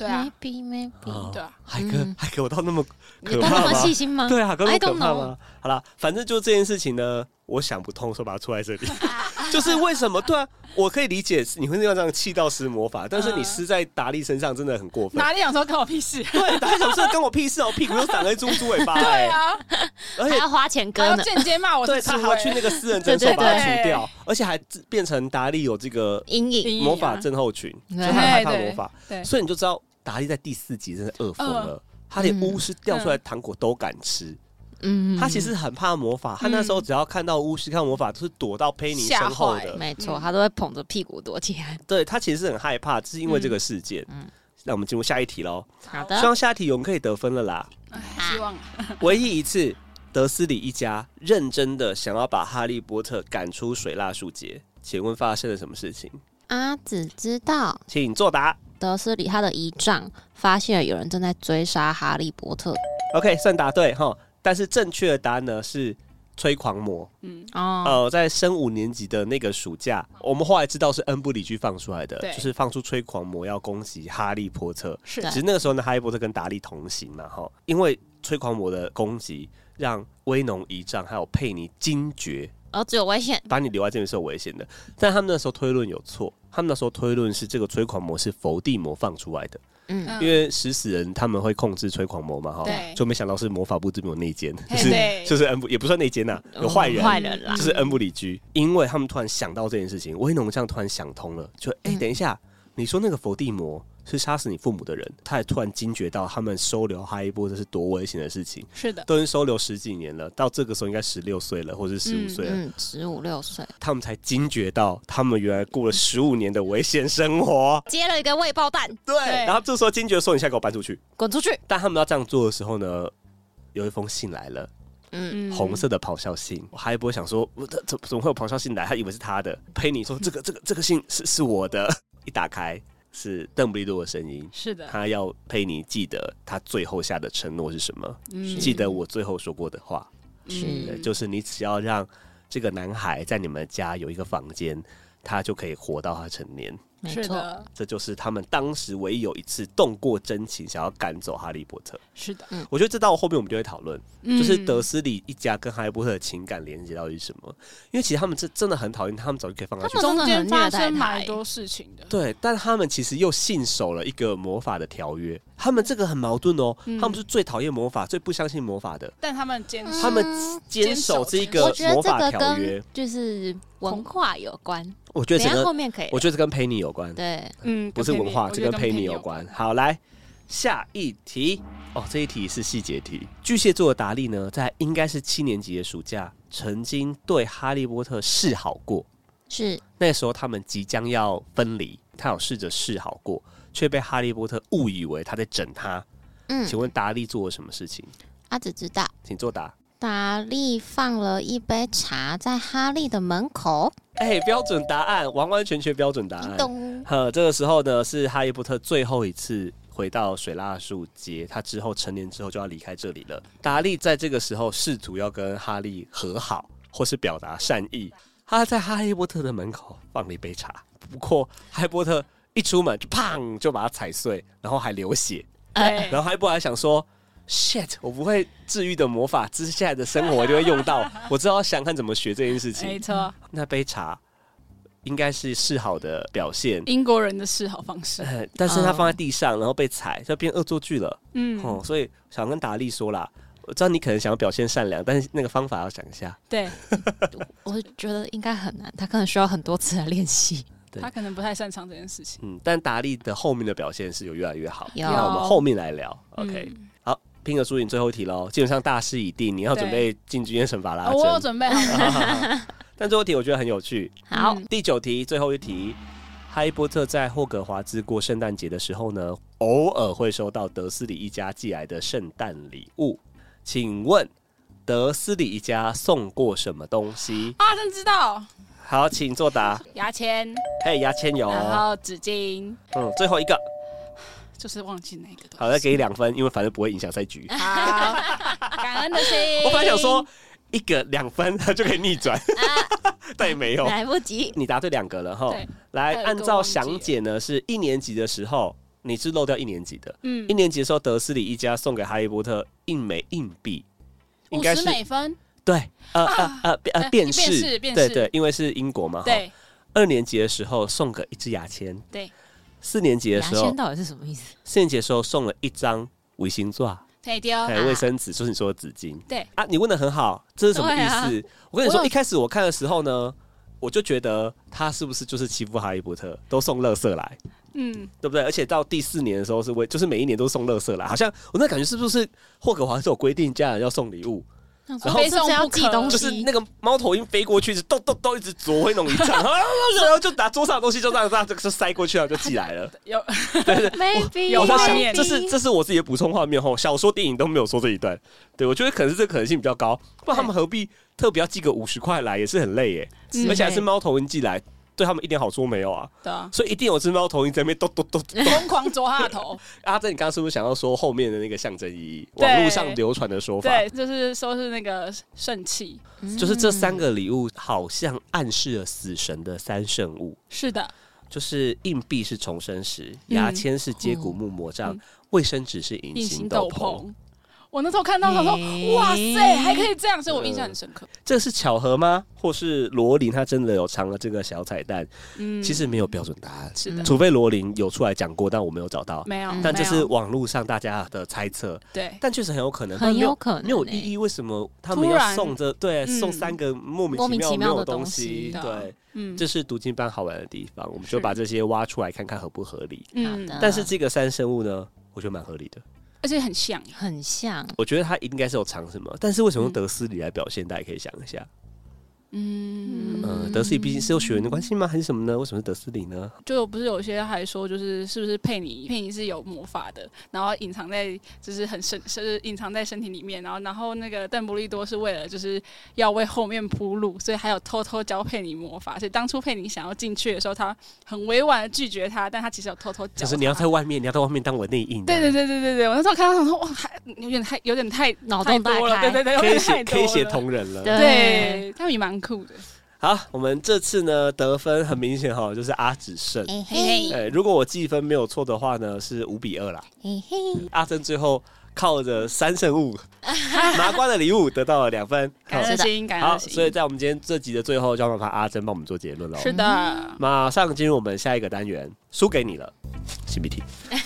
对啊， ，maybe maybe， 哦对啊， 海哥， 嗯海哥，我到那么你都那么可怕吗？ 细心吗？ 对啊，海哥那么 I 可 don't 怕 know 吗？好啦，反正就这件事情呢，我想不通，说把它出在这里，就是为什么？对啊，我可以理解你会这样气到施魔法，但是你施在达利身上真的很过分。 哪里想说跟我屁事？ 对，达利想说跟我屁事哦，屁股又长了一株猪尾巴、欸。 对啊， 而且还要花钱还割呢。 要间接骂我是猪对他还要去欸那个私人诊所对对把它除对掉，而且还变成达利有这个阴影， 阴影魔法症候群， 对所以他很害怕魔法， 对， 所以你就知道达利在第四集真的饿疯了，他连巫师掉出来的糖果都敢吃。 嗯， 他其实很怕魔法，他那时候只要看到巫师看魔法，都是躲到佩妮身后的。 没错，他都会捧着屁股躲起来。 对他其实是很害怕，就是因为这个事件。嗯，那我们进入下一题喽。 好的希，望下一题我们可以得分了啦。 哎希望唯一一次，德斯里一家认真的想要把哈利波特赶出水蜡树节，请问发生了什么事情？ 阿紫知道请作答。 德斯里他的遗仗发现了有人正在追杀哈利波特。 OK， 算答对哈。但是正确的答案呢是催狂魔。 哦， 呃，在升五年级的那个暑假，我们后来知道是恩布里居放出来的， 对就是放出催狂魔要攻击哈利波特。 是对只是那个时候呢，哈利波特跟达利同行嘛，哈，因为催狂魔的攻击让威农遗仗还有佩妮惊觉， 儿子有危险。 把你留在这边是有危险的。但他们那时候推论有错，他们那时候推论是这个催狂魔是伏地魔放出来的。 嗯， 因为食死人他们会控制催狂魔嘛，哈， 对就没想到是魔法部这边有内奸，就是嘿对就是恩布也不算内奸呐，有坏人， 坏人啦就。是恩布里居，因为他们突然想到这件事情，威农这样突然想通了，就哎、欸嗯等一下，你说那个伏地魔是杀死你父母的人，他也突然惊觉到他们收留哈利波特是多危险的事情， 是的， 都已经收留十几年了，到这个时候应该十六岁了，或者十五岁了， 嗯，十五六岁， 他们才惊觉到他们原来过了十五年的危险生活。 接了一个未爆弹， 对，然后这时候惊觉说：“你现在给我搬出去。” 滚出去。 但他们要这样做的时候呢，有一封信来了， 嗯， 红色的咆哮信。哈利波特想说，我怎怎怎么会有咆哮信来？他以为是他的。佩妮说：“这个这个这个信是是我的。”一打开是邓布利多的声音， 是的， 他要佩妮记得他最后下的承诺是什么， 嗯记得我最后说过的话， 是对，就是你只要让这个男孩在你们家有一个房间，他就可以活到他成年。 没错， 是的， 这就是他们当时唯一有一次动过真情，想要赶走哈利波特。 是的， 我觉得这到后面我们就会讨论， 嗯就是德斯里一家跟哈利波特的情感连接到底是什么？因为其实他们真真的很讨厌他，他们早就可以放下去他。们中间发生真的很虐待他蛮多事情的， 对，但他们其实又信守了一个魔法的条约。他们这个很矛盾哦， 嗯他们是最讨厌魔法、最不相信魔法的， 但他们坚持他们坚守这一个我觉得这魔法个条约跟。就是文化有关。 我觉得整等一下后个， 面可以聊， 我觉得这跟佩妮有关， 对， 嗯， 不是文化，这跟佩妮有有关。。好，来下一题哦，这一题是细节题。巨蟹座的达利呢，在应该是七年级的暑假，曾经对哈利波特示好过。 是那时候他们即将要分离，他有试着示好过，却被哈利波特误以为他在整他。 嗯， 请问达利做了什么事情？ 阿紫知道。 请作答。 达利放了一杯茶在哈利的门口， 哎、标准答案，完完全全标准答案。 咚， 呵，这个时候呢，是哈利波特最后一次回到水蜡树街，他之后成年之后就要离开这里了。达利在这个时候试图要跟哈利和好，或是表达善意。他在哈利波特的门口放了一杯茶，不过哈利波特一出门就砰就把它踩碎，然后还流血。 对， 然后哈利波特还想说 ：“shit， 我不会治愈的魔法，接下来的生活我就会用到。我知道要想看怎么学这件事没情。 错， 那杯茶应该是示好的表现。” 英国人的示好方式， 呃但是他放在地上，然后被踩，就变恶作剧了。 嗯， 哦，所以想跟达利说啦，我知道你可能想要表现善良，但是那个方法要想一下。 对我觉得应该很难，他可能需要很多次的练习。 对他可能不太擅长这件事情。 嗯，但达利的后面的表现是有越来越好。 有那我们后面来聊。OK，、 嗯好，拼个输赢最后一题喽，基本上大势已定，你要准备进军惩罚拉哦我有针。 准备好了， 好好好但最后一题我觉得很有趣。 好， 嗯第九题，最后一题。哈利波特在霍格华兹过圣诞节的时候呢，偶尔会收到德斯里一家寄来的圣诞礼物。请问德斯里一家送过什么东西？ 啊，真知道， 好，请作答。 牙签， 嘿，牙签有然哦。 后纸巾， 嗯，最后一个， 就是忘记哪个东西。 好，再给你两分，因为反正不会影响赛局。 好，感恩的心。 我本来想说一个两分就可以逆转，但也没有。 来不及。 你答对两个了哈对。 来， 还有一个按照忘记了详解呢，是一年级的时候， 你是漏掉一年级的， 嗯一年级的时候，德斯里一家送给哈利波特一枚硬币，应该是五十美分， 对，呃呃呃呃，便士， 士， 便士， 对对，因为是英国嘛， 对。 二年级的时候送个一支牙签， 对。 四年级的时候， 牙签到底是什么意思？ 四年级的时候送了一张微型钻， 对丢， 还有卫生纸，就是你说的纸巾。 对啊，你问的很好，这是什么意思？啊、我跟你说，一开始我看的时候呢，我就觉得他是不是就是欺负哈利波特，都送垃圾来，嗯，对不对？而且到第四年的时候是为，就是每一年都送垃圾来，好像我那感觉是不是霍格华兹有规定家人要送礼物？ 然后是这样寄东西， 就是那个猫头鹰飞过去，就咚咚咚一直啄会弄一仗，然后就拿桌上的东西就这样这样就塞过去，然后就寄来了。 有， 对对 ，maybe 有画面， 这是这是我自己的补充画面后，小说电影都没有说这一段。对，我觉得可能是这可能性比较高，不然他们何必特别要寄个五十块来，也是很累耶，嗯、而且还是猫头鹰寄来。对他们一点好处没有啊， 对啊， 所以一定有只猫头鹰在那边咚咚咚疯狂啄他的头。 阿珍，你刚刚是不是想要说后面的那个象征意义？网络上流传的说法， 对，就是说是那个肾气， 就是这三个礼物好像暗示了死神的三圣物。 是的， 就是硬币是重生石，牙签是接骨木魔杖，卫生纸是隐形斗篷。 我那时候看到他说：“哇塞，还可以这样！”所以我印象很深刻。 这是巧合吗？或是罗琳他真的有藏了这个小彩蛋？嗯，其实没有标准答案， 是的， 除非罗琳有出来讲过，但我没有找到。 没有， 但这是网络上大家的猜测。 对， 但确实很有可能， 很有可能没有意义。为什么他们要送这？对，送三个莫名其妙的东西？对，嗯，这是读经班好玩的地方，我们就把这些挖出来看看合不合理。嗯，但是这个三生物呢，我觉得蛮合理的。 而且很像， 很像。 我觉得他应该是有藏什么，但是为什么用德斯里来表现？大家可以想一下。嗯，呃，德斯里毕竟是有血缘的关系吗？还是什么呢？为什么是德斯里呢？ 就不是有些还说，就是是不是佩妮？佩妮是有魔法的，然后隐藏在就是很深，是隐藏在身体里面。然后，然后那个邓布利多是为了就是要为后面铺路，所以还有偷偷教佩妮魔法。所以当初佩妮想要进去的时候，他很委婉的拒绝他，但他其实有偷偷教他。 就是你要在外面，你要在外面当我内应。 对对对对对对，我那时候看到想说，哇，还有点太有点太脑洞大开，对对对， 可以写可以写同人了。 对，他们也蛮酷的。 好，我们这次呢得分很明显哈，就是阿芷胜。 嘿嘿， 呃，如果我计分没有错的话呢，是五比二啦。嘿嘿，阿珍最后靠着三圣物拿瓜的礼物得到了两分， 感恩心，感恩心。 好，所以在我们今天这集的最后，就要麻烦阿珍帮我们做结论喽。 是的， 马上进入我们下一个单元，输给你了，新 B T。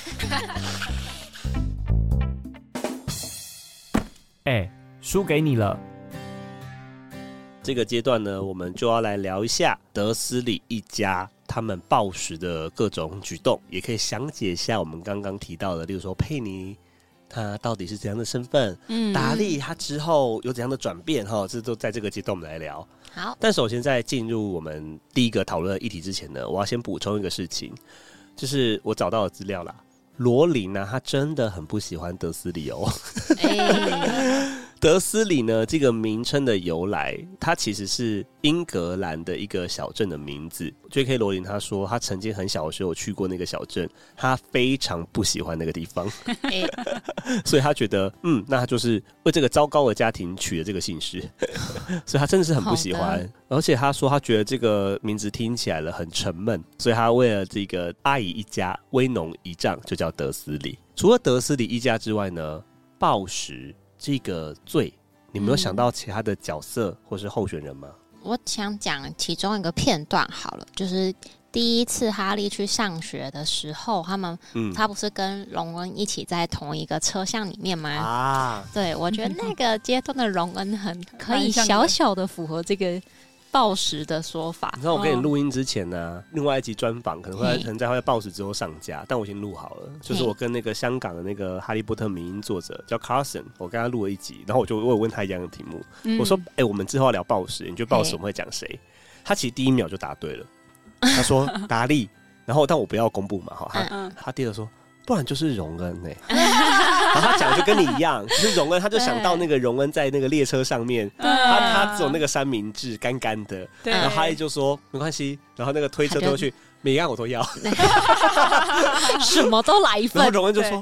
哎，输给你了。 这个阶段呢，我们就要来聊一下德斯里一家他们暴食的各种举动，也可以详解一下我们刚刚提到的，例如说佩妮他到底是怎样的身份，嗯，达利他之后有怎样的转变哈，这都在这个阶段我们来聊。 好， 但首先在进入我们第一个讨论的议题之前呢，我要先补充一个事情，就是我找到的资料啦，罗琳呢，他真的很不喜欢德斯里哦。欸德斯里呢，这个名称的由来，它其实是英格兰的一个小镇的名字。J K 罗琳他说，他曾经很小的时候去过那个小镇，他非常不喜欢那个地方，所以他觉得，嗯，那他就是为这个糟糕的家庭取了这个姓氏，所以他真的是很不喜欢。而且他说，他觉得这个名字听起来了很沉闷，所以他为了这个阿姨一家威农一丈，就叫德斯里。除了德斯里一家之外呢，暴食这个罪，你没有想到其他的角色或是候选人吗？ 我想讲其中一个片段好了，就是第一次哈利去上学的时候，他们、嗯、他不是跟荣恩一起在同一个车厢里面吗？啊，对，我觉得那个阶段的荣恩很可以小小的符合这个暴食的说法。 你知道我跟你录音之前呢、啊，另外一集专访可能会可能在会暴食之后上架，但我已经录好了。就是我跟那个香港的那个哈利波特迷因作者叫 Carson， 我跟他录了一集，然后我就我有问他一样的题目，嗯、我说：“哎、欸，我们之后要聊暴食，你觉得暴食我们会讲谁？”他其实第一秒就答对了，他说达利，然后但我不要公布嘛，哈，他、嗯、他第二说。不然就是荣恩呢、欸，然后他讲的就跟你一样，就是荣恩，他就想到那个荣恩在那个列车上面，他他只有那个三明治干干的，然后哈利就说没关系，然后那个推车推过去，每样我都要， 什么都来一份。 然后荣恩就说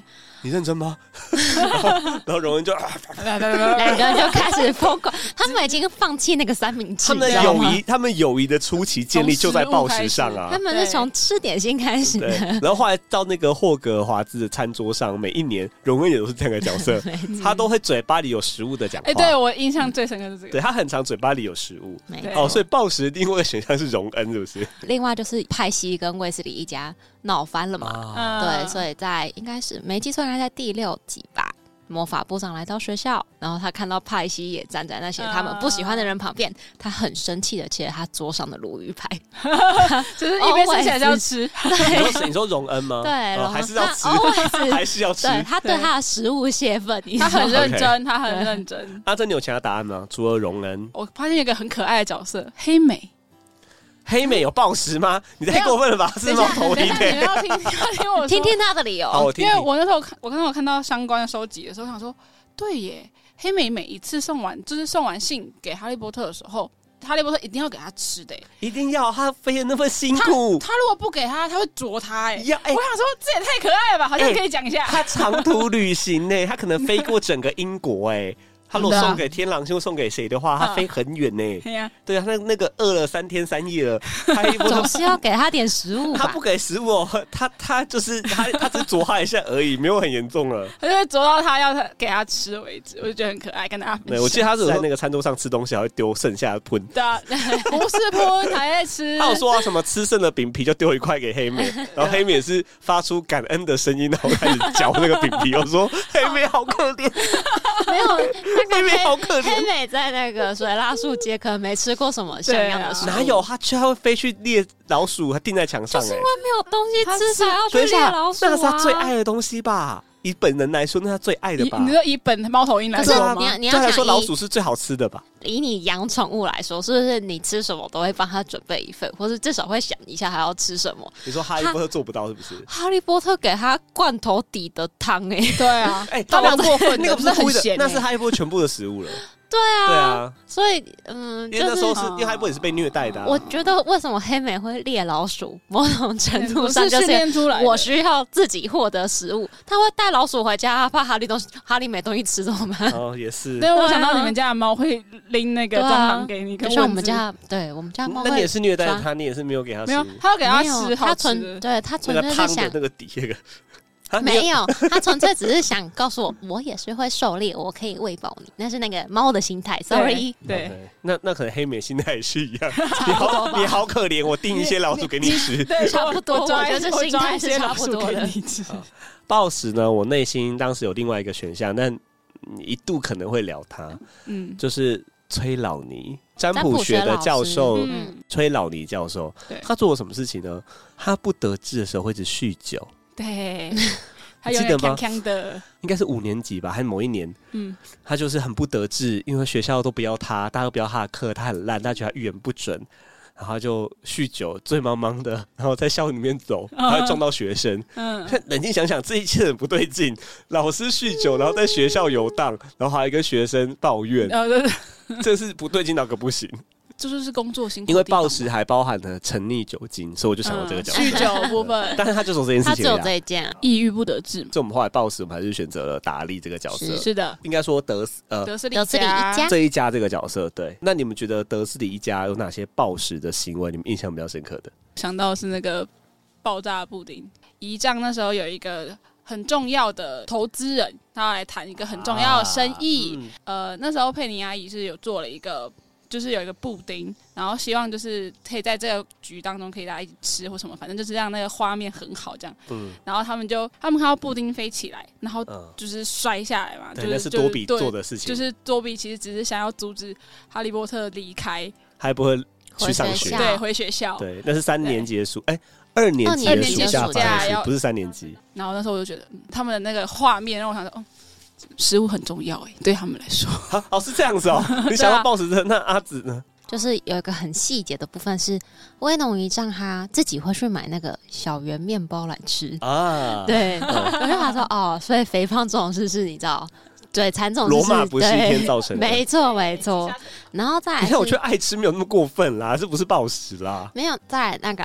你认真吗？然后然后荣恩就两个人就开始疯狂，他们已经放弃那个三明治， 他们的友谊，他们友谊的初期建立就在暴食上啊。 他们是从吃点心开始的， 然后后来到那个霍格华兹的餐桌上，每一年荣恩也都是这样的角色，他都会嘴巴里有食物的讲话。 哎、欸，对我印象最深刻是这个， 对他很常嘴巴里有食物。哦，所以暴食另外一个选项是荣恩，是不是？ 另外就是派西跟卫斯理一家闹翻了嘛，啊、对，所以在应该是没记错，应该在第六集吧。魔法部长来到学校，然后他看到派西也站在那些他们不喜欢的人旁边，啊、他很生气的切了他桌上的鲈鱼排， 就是一边吃起来就要吃。 你说你说荣恩吗？ 对， 哦、还是要吃，还是要吃。 对，他对他的食物泄愤， 他很认真，他很认真。 阿珍，你有其他答案吗？除了荣恩， 我发现有一个很可爱的角色，黑美。 黑美有暴食吗？你太过分了吧！是猫头鹰、欸。 你们要听，要听我听听他的理由。 好，我听听。 因为我那时候看，我刚刚有看到相关的收集的时候，想说，对耶，黑美每一次送完，就是送完信给哈利波特的时候，哈利波特一定要给他吃的耶， 一定要，他飞得那么辛苦。 他, 他如果不给他，他会啄他哎。 要、欸、 我想说，这也太可爱了吧！好像可以讲一下。 欸、他长途旅行呢，他可能飞过整个英国哎。他如果送给天狼星，送给谁的话，他飞很远呢、欸。啊对啊，那那个饿了三天三夜了，他总是要给他点食物吧。 他不给食物、哦，他他就是他他只啄他一下而已，没有很严重了。 他就会啄到他要他给他吃为止，我就觉得很可爱，跟大家分享。 对，我记得他是在那个餐桌上吃东西，还会丢剩下的喷。 对啊，不是喷，还在吃。 他有说什么吃剩的饼皮就丢一块给黑美，然后黑美是发出感恩的声音，然后开始嚼那个饼皮。我说黑美好可怜， 没有， 黑美好可怜。 黑美在那个水蜡树街可能没吃过什么像样的食物， 哪有？他居然会飞去猎老鼠，还钉在墙上、欸， 就是因为没有东西吃才要去猎老鼠、啊。 那是他最爱的东西吧？以本人来说，那是他最爱的吧？ 你说以本猫头鹰来说吗？ 可是你要你要想说老鼠是最好吃的吧？ 以你养宠物来说，是不是你吃什么都会帮他准备一份，或是至少会想一下还要吃什么？ 你说哈利波特做不到是不是？ 哈利波特给他罐头底的汤、欸，哎， 对啊， 哎、欸， 他蛮过分的， 那个不是很咸、欸， 那是哈利波特全部的食物了。 对啊， 对啊， 所以嗯， 因为那时候是、就是、因为哈利波特也是被虐待的、啊。 我觉得为什么黑美会猎老鼠，某种程度上就是我需要自己获得食物，他会带老鼠回家，怕哈利东西哈利没东西吃怎么办？ 哦，也是。 对，我想到你们家的猫会拎那个蟑螂给你， 就像我们家，对我们家猫， 那你也是虐待它，你也是没有给它吃， 没有，他要给它吃， 他纯对他纯粹是想那个那个底那个。 没有，他纯粹只是想告诉我，我也是会狩猎，我可以喂饱你。那是那个猫的心态 ，sorry。 对， okay, 那那可能黑美心态也是一样。你好，你好可怜，我订一些老鼠给你吃。 对， 差不多，我觉得心态是差不多的。 暴食呢，我内心当时有另外一个选项，但一度可能会聊它。嗯，就是崔老尼，占卜学的教授，嗯、崔老尼教授，他做了什么事情呢？他不得志的时候会一直酗酒。 对， 还记得吗？ 的应该是五年级吧，还是某一年？嗯，他就是很不得志，因为学校都不要他，大家都不要他的课，他很烂，大家觉得他预言不准，然后他就酗酒，醉茫茫的，然后在校园里面走，他会撞到学生。嗯，冷静想想，这一切很不对劲。老师酗酒，然后在学校游荡，然后还跟学生抱怨， 哦、对对这是不对劲到个不行。 这就是工作辛苦， 因为暴食还包含了沉溺酒精，所以我就想到这个角度。 酗、嗯、酒部分， 但是他就做这件事情，他只有这一件， 抑郁不得志。 所以我们后来暴食，我们还是选择了达利这个角色。 是, 是的， 应该说德呃德斯里德斯里一家这一家这个角色。对，那你们觉得德斯里一家有哪些暴食的行为，你们印象比较深刻的？ 想到是那个爆炸布丁，姨丈那时候有一个很重要的投资人，他要来谈一个很重要的生意。啊嗯、呃，那时候佩妮阿姨是有做了一个。就是有一个布丁，然后希望就是可以在这个局当中可以大家一起吃或什么，反正就是让那个画面很好这样。嗯，然后他们就他们看到布丁飞起来，然后就是摔下来嘛， 嗯、 就是那是多比做的事情。 就是多比其实只是想要阻止哈利波特离开， 还不会去上学， 对，回学校。 对，那是三年级的暑，哎、欸，二年级的暑假发生，不是三年级。 然后那时候我就觉得、嗯、他们的那个画面让我想说，哦。食物很重要哎，对他们来说。 哦，是这样子哦。你想要暴食的，那阿紫呢？ 就是有一个很细节的部分是，威农姨丈他自己会去买那个小圆面包来吃啊。对，我就想说哦，所以肥胖这种事是你知道，对，惨种罗马不是一天造成的， 没错没错。然后再来， 你看，我觉得爱吃没有那么过分啦，这不是暴食啦。 没有，再来那个啊。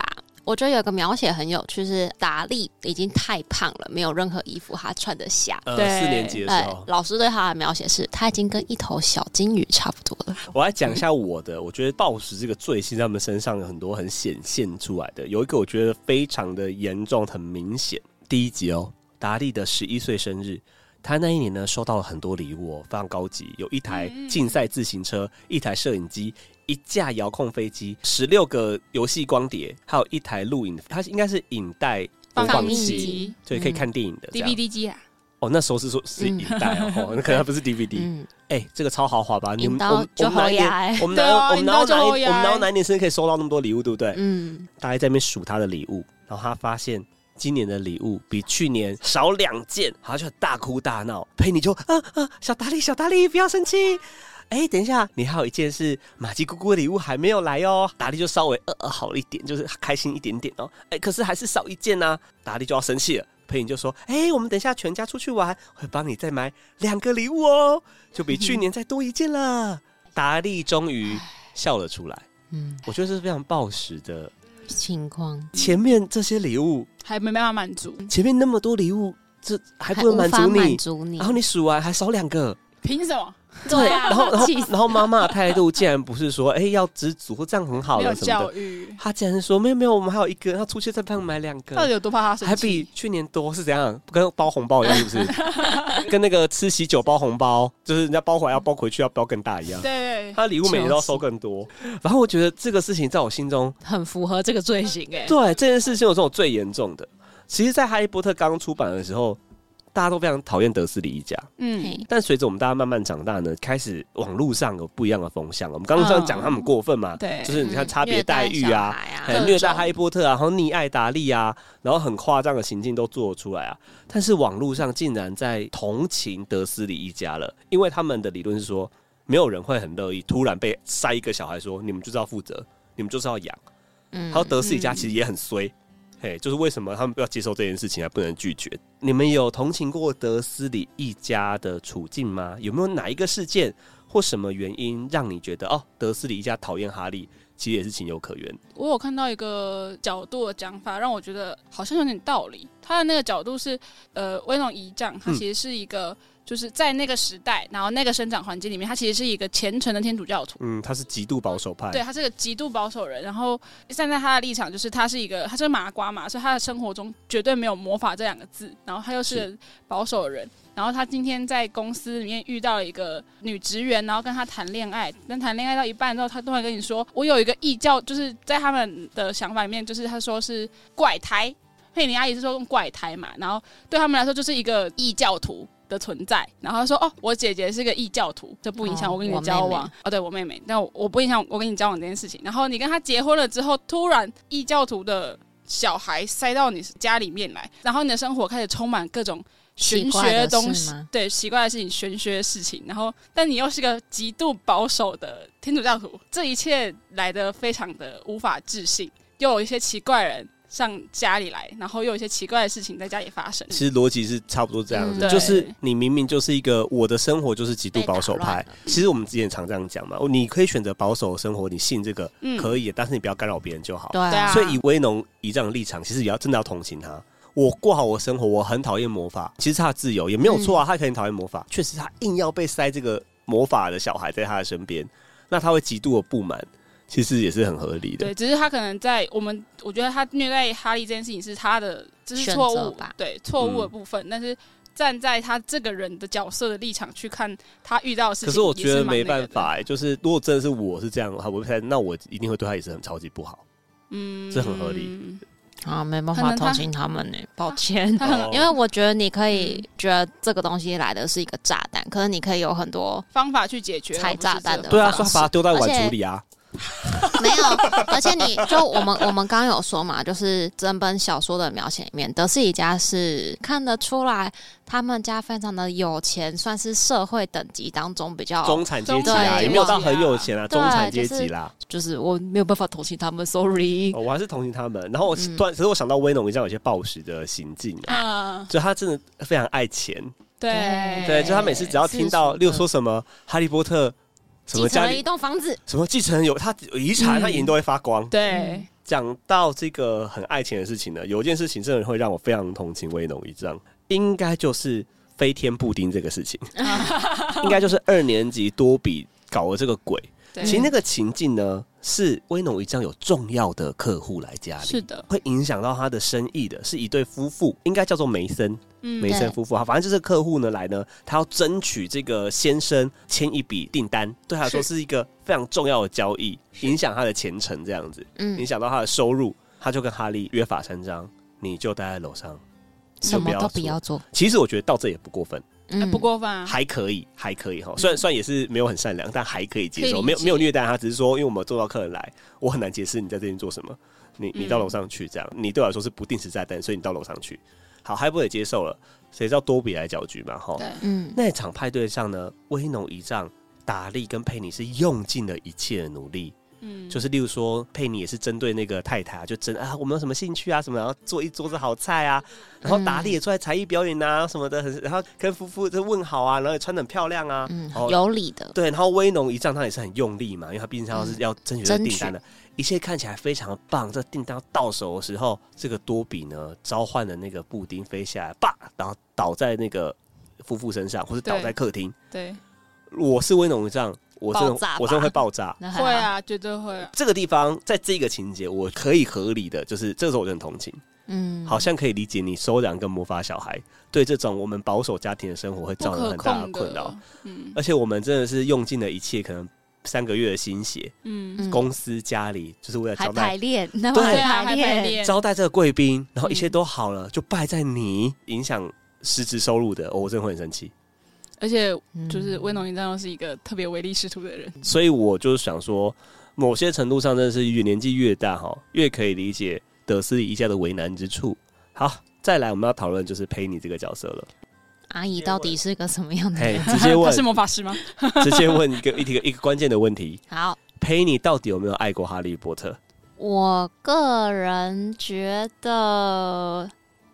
我觉得有个描写很有趣，是达利已经太胖了，没有任何衣服他穿得下。 呃，四年级的时候， 老师对他的描写是，他已经跟一头小金鱼差不多了。 我来讲一下我的，我觉得暴食这个罪行在他们身上有很多很显现出来的，有一个我觉得非常的严重，很明显。第一集哦，达利的十一岁生日。他那一年呢，收到了很多礼物哦，非常高级，有一台竞赛自行车，一台摄影机，一架遥控飞机，十六个游戏光碟，还有一台录影，它应该是影带播放器，对，可以看电影的 D V D 机啊。 哦，那时候是说是影带哦，那、嗯、可能它不是 D V D。嗯，哎、欸，这个超豪华吧？你们我们我们哪一年？我们哪我们哪哪我们哪哪年生日可以收到那么多礼物，对不对？嗯，大家在那边数他的礼物，然后他发现。今年的礼物比去年少两件，他就大哭大闹。佩妮就啊啊，小达利，小达利，不要生气。哎，等一下，你还有一件是玛吉姑姑的礼物还没有来哦。达利就稍微呃呃好一点，就是开心一点点哦。哎，可是还是少一件啊。达利就要生气了。佩妮就说：“哎，我们等一下全家出去玩，会帮你再买两个礼物哦，就比去年再多一件了。”达利终于笑了出来。嗯，我觉得这是非常暴食的。 情况前面这些礼物还没办法满足， 前面那么多礼物，这还不能满足你， 足你然后你数完还少两个， 凭什么？ 对啊， 然后然后然后妈妈的态度竟然不是说，哎、欸，要知足，这样很好了什么的，他竟然是说没有没有，我们还有一个，要出去再帮买两个， 到底有多怕他生气？ 还比去年多是怎样？跟包红包一样是不是？跟那个吃喜酒包红包，就是人家包回来要包回去要包更大一样。 对， 他礼物每年都要收更多。然后我觉得这个事情在我心中很符合这个罪行哎、欸。 对，这件事情有这种最严重的。其实，在《哈利波特》刚出版的时候。大家都非常讨厌德斯里一家，嗯，但随着我们大家慢慢长大呢，开始网络上有不一样的风向。我们刚刚这样讲他们过分嘛，对、嗯，就是你看差别待遇啊，嗯、虐待哈利波特啊，然后溺爱达利啊，然后很夸张的行径都做出来啊。但是网络上竟然在同情德斯里一家了，因为他们的理论是说，没有人会很乐意突然被塞一个小孩说，你们就是要负责，你们就是要养。嗯，还有德斯里家其实也很衰。嗯嘿，就是为什么他们不要接受这件事情，还不能拒绝？你们有同情过德斯里一家的处境吗？有没有哪一个事件或什么原因让你觉得哦，德斯里一家讨厌哈利，其实也是情有可原？ 我有看到一个角度的讲法，让我觉得好像有点道理。他的那个角度是，呃，威农姨丈，他其实是一个。嗯就是在那个时代，然后那个生长环境里面，他其实是一个虔诚的天主教徒。 嗯，他是极度保守派。 对，他是个极度保守人。然后站在他的立场，就是他是一个，他是麻瓜嘛，所以他的生活中绝对没有魔法这两个字。然后他又是保守人。然后他今天在公司里面遇到了一个女职员，然后跟他谈恋爱，跟谈恋爱到一半之后，他突然跟你说：“我有一个异教，就是在他们的想法里面，就是他说是怪胎。佩妮阿姨是说用怪胎嘛，然后对他们来说就是一个异教徒。”的存在，然后他说：“哦，我姐姐是个异教徒，这不影响我跟你交往。”哦，哦，对我妹妹，但 我, 我不影响我跟你交往这件事情。然后你跟他结婚了之后，突然异教徒的小孩塞到你家里面来，然后你的生活开始充满各种玄学的东西，对奇怪的事情、玄学的事情。然后，但你又是个极度保守的天主教徒，这一切来得非常的无法置信，又有一些奇怪人。上家里来，然后又有一些奇怪的事情在家里发生。 其实逻辑是差不多这样子，嗯、就是你明明就是一个我的生活就是极度保守派。其实我们之前常这样讲嘛，你可以选择保守的生活，你信这个、嗯、可以，但是你不要干扰别人就好。 对啊。 所以以威农以这样的立场，其实也要真的要同情他。我过好我的生活，我很讨厌魔法，其实他的自由也没有错啊，嗯、他可以讨厌魔法，确实他硬要被塞这个魔法的小孩在他的身边，那他会极度的不满。其实也是很合理的， 对，只是他可能在我们，我觉得他虐待哈利这件事情是他的，这是错误吧？对，错误的部分。嗯、但是站在他这个人的角色的立场去看他遇到的事情， 可是我觉得没办法、欸，就是如果真的是我是这样的话，我那我一定会对他也是很超级不好，嗯，这很合理。 啊，没办法同情他们呢、欸，抱歉。因为我觉得你可以觉得这个东西来的是一个炸弹，可是你可以有很多方法去解决拆炸弹的方式。 对啊，说把它丢在碗橱里啊。 没有，而且你就我们我们刚刚有说嘛，就是整本小说的描写里面，德斯里家是看得出来，他们家非常的有钱，算是社会等级当中比较中产阶级啊，也没有到很有钱啊，中产阶级啦、 就是。就是我没有办法同情他们 ，sorry、 哦。我还是同情他们。然后我突然，可、嗯、是我想到威农一样有些暴食的行径啊，就他真的非常爱钱。 对对，就他每次只要听到，例如说什么哈利波特。 什么继承了一栋房子， 什么继承有他有遗产，嗯、他眼睛都会发光。 对， 讲到这个很爱钱的事情呢，有一件事情真的会让我非常同情威农一丈，应该就是飞天布丁这个事情，应该就是二年级多比搞了这个鬼。其实那个情境呢，是威农一丈有重要的客户来家里， 是的， 会影响到他的生意的，是一对夫妇，应该叫做梅森，嗯、梅森夫妇。反正就是客户呢来呢，他要争取这个先生签一笔订单，对他来说是一个非常重要的交易，影响他的前程，这样子，嗯、影响到他的收入，他就跟哈利约法三章，你就待在楼上， 什么都不要做。 其实我觉得到这也不过分。 嗯、不过分啊， 还可以，还可以哈。虽然虽然也是没有很善良，但还可以接受，没有没有虐待他，只是说，因为我们做到客人来，我很难解释你在这边做什么。你你到楼上去，这样、嗯、你对我来说是不定时炸弹，所以你到楼上去。好，哈利波特也接受了，谁知道多比来搅局嘛？哈，嗯，那场派对上呢，威农一丈、达利跟佩妮是用尽了一切的努力。嗯，就是例如说，佩妮也是针对那个太太，就针啊，我们有什么兴趣啊什么，然后做一桌子好菜啊，然后达利也出来才艺表演啊什么的，然后跟夫妇就问好啊，然后也穿得很漂亮啊， 嗯，有理的。 对，然后威农一丈他也是很用力嘛，因为他毕竟他是要争取这个订单的，一切看起来非常的棒。这订单到手的时候，这个多比呢召唤的那个布丁飞下来，叭，然后倒在那个夫妇身上，或是倒在客厅。 对， 我是威农一丈。我真的，我真的会爆炸， 会啊，绝对会啊。 这个地方，在这个情节，我可以合理的，就是这个时候我就很同情，嗯，好像可以理解你收养个魔法小孩，对这种我们保守家庭的生活会造成很大的困扰，嗯，而且我们真的是用尽了一切，可能三个月的心血，嗯，公司家里就是为了招待排练， 对啊，排练招待这个贵宾，然后一切都好了，就败在你影响实质收入的，哦，我真的会很生气。 而且就是威农一丈又是一个特别唯利是图的人， 所以我就是想说，某些程度上真的是越年纪越大哈，越可以理解德斯里一家的为难之处。好，再来我们要讨论就是佩妮这个角色了。 阿姨到底是个什么样的人？ 直接问， 她是魔法师吗？ 直接问一个一个一个关键的问题。 好， 佩妮到底有没有爱过哈利波特？ 我个人觉得。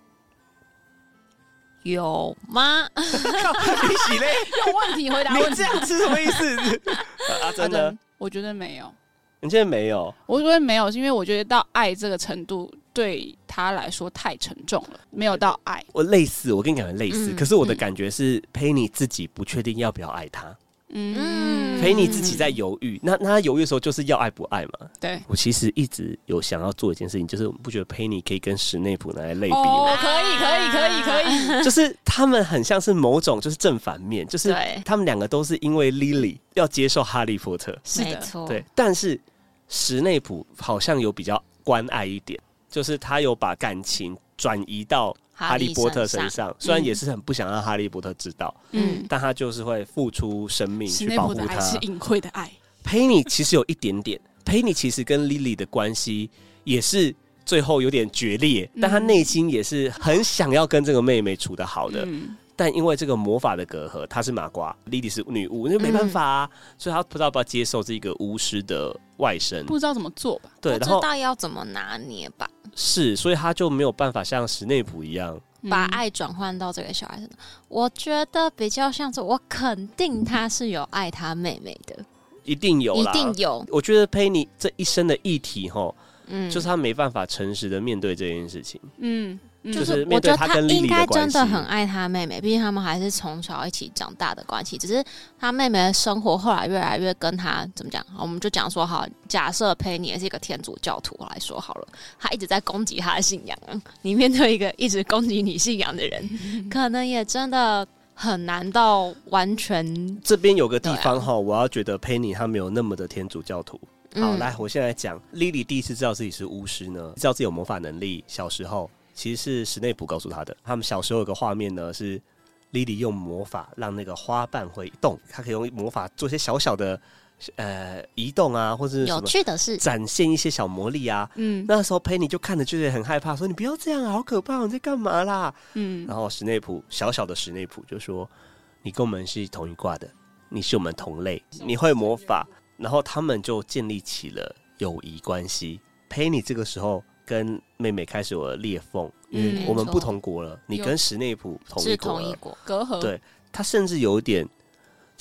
有吗？ 你洗嘞？ 有问题回答问题。 你这样是什么意思？啊，真的？ 我觉得没有。 你觉得没有？ 我觉得没有，是因为我觉得到爱这个程度对他来说太沉重了，没有到爱。 我类似，我跟你讲的类似，嗯、可是我的感觉是佩妮自己不确定要不要爱他。嗯，佩妮自己在犹豫，那那他犹豫的时候就是要爱不爱嘛？ 对， 我其实一直有想要做一件事情，就是我不觉得佩妮可以跟史内普拿来类比吗？ 哦，可以，可以，可以，可以， 就是他们很像是某种就是正反面，就是他们两个都是因为 Lily 要接受哈利波特， 是的， 对，但是史内普好像有比较关爱一点，就是他有把感情转移到哈利波特身上，身上虽然也是很不想让哈利波特知道，嗯，但他就是会付出生命去保护他。 史内普的爱是隐晦的爱。 佩妮其实有一点点，佩妮其实跟 Lily 的关系也是最后有点决裂，嗯、但他内心也是很想要跟这个妹妹处得好的。嗯，但因为这个魔法的隔阂，她是麻瓜 ，Lily 是女巫，那没办法啊，嗯、所以她不知道要不要接受这个巫师的外甥， 不知道怎么做吧？ 对， 不知道要怎么拿捏吧？ 是，所以他就没有办法像史内普一样把爱转换到这个小孩身上。我觉得比较像是，我肯定他是有爱他妹妹的， 一定有啦， 一定有。 我觉得佩妮这一生的议题，齁，嗯，就是他没办法诚实的面对这件事情，嗯。就是我觉得他应该真的很爱他妹妹，毕竟他们还是从小一起长大的关系。只是他妹妹的生活后来越来越跟他怎么讲？我们就讲说好，假设佩妮也是一个天主教徒来说好了，他一直在攻击他的信仰，你面对一个一直攻击你信仰的人，可能也真的很难到完全。 这边有个地方哈，啊、我要觉得佩妮他没有那么的天主教徒。好，嗯、来，我现在讲 Lily 第一次知道自己是巫师呢，知道自己有魔法能力，小时候。其实是史内普告诉他的。他们小时候有个画面呢，是 Lily 用魔法让那个花瓣会动，他可以用魔法做一些小小的呃移动啊，或者是有趣的是展现一些小魔力啊。嗯，那时候佩妮就看着就觉得很害怕，说：“你不要这样啊，好可怕！你在干嘛啦？”嗯，然后史内普小小的史内普就说：“你跟我们是同一挂的，你是我们同类，你会魔法。”然后他们就建立起了友谊关系。佩妮这个时候跟妹妹开始有了裂缝，因为我们不同国了。你跟史内普同一国了， 是同一国隔阂。 对，他甚至有一点，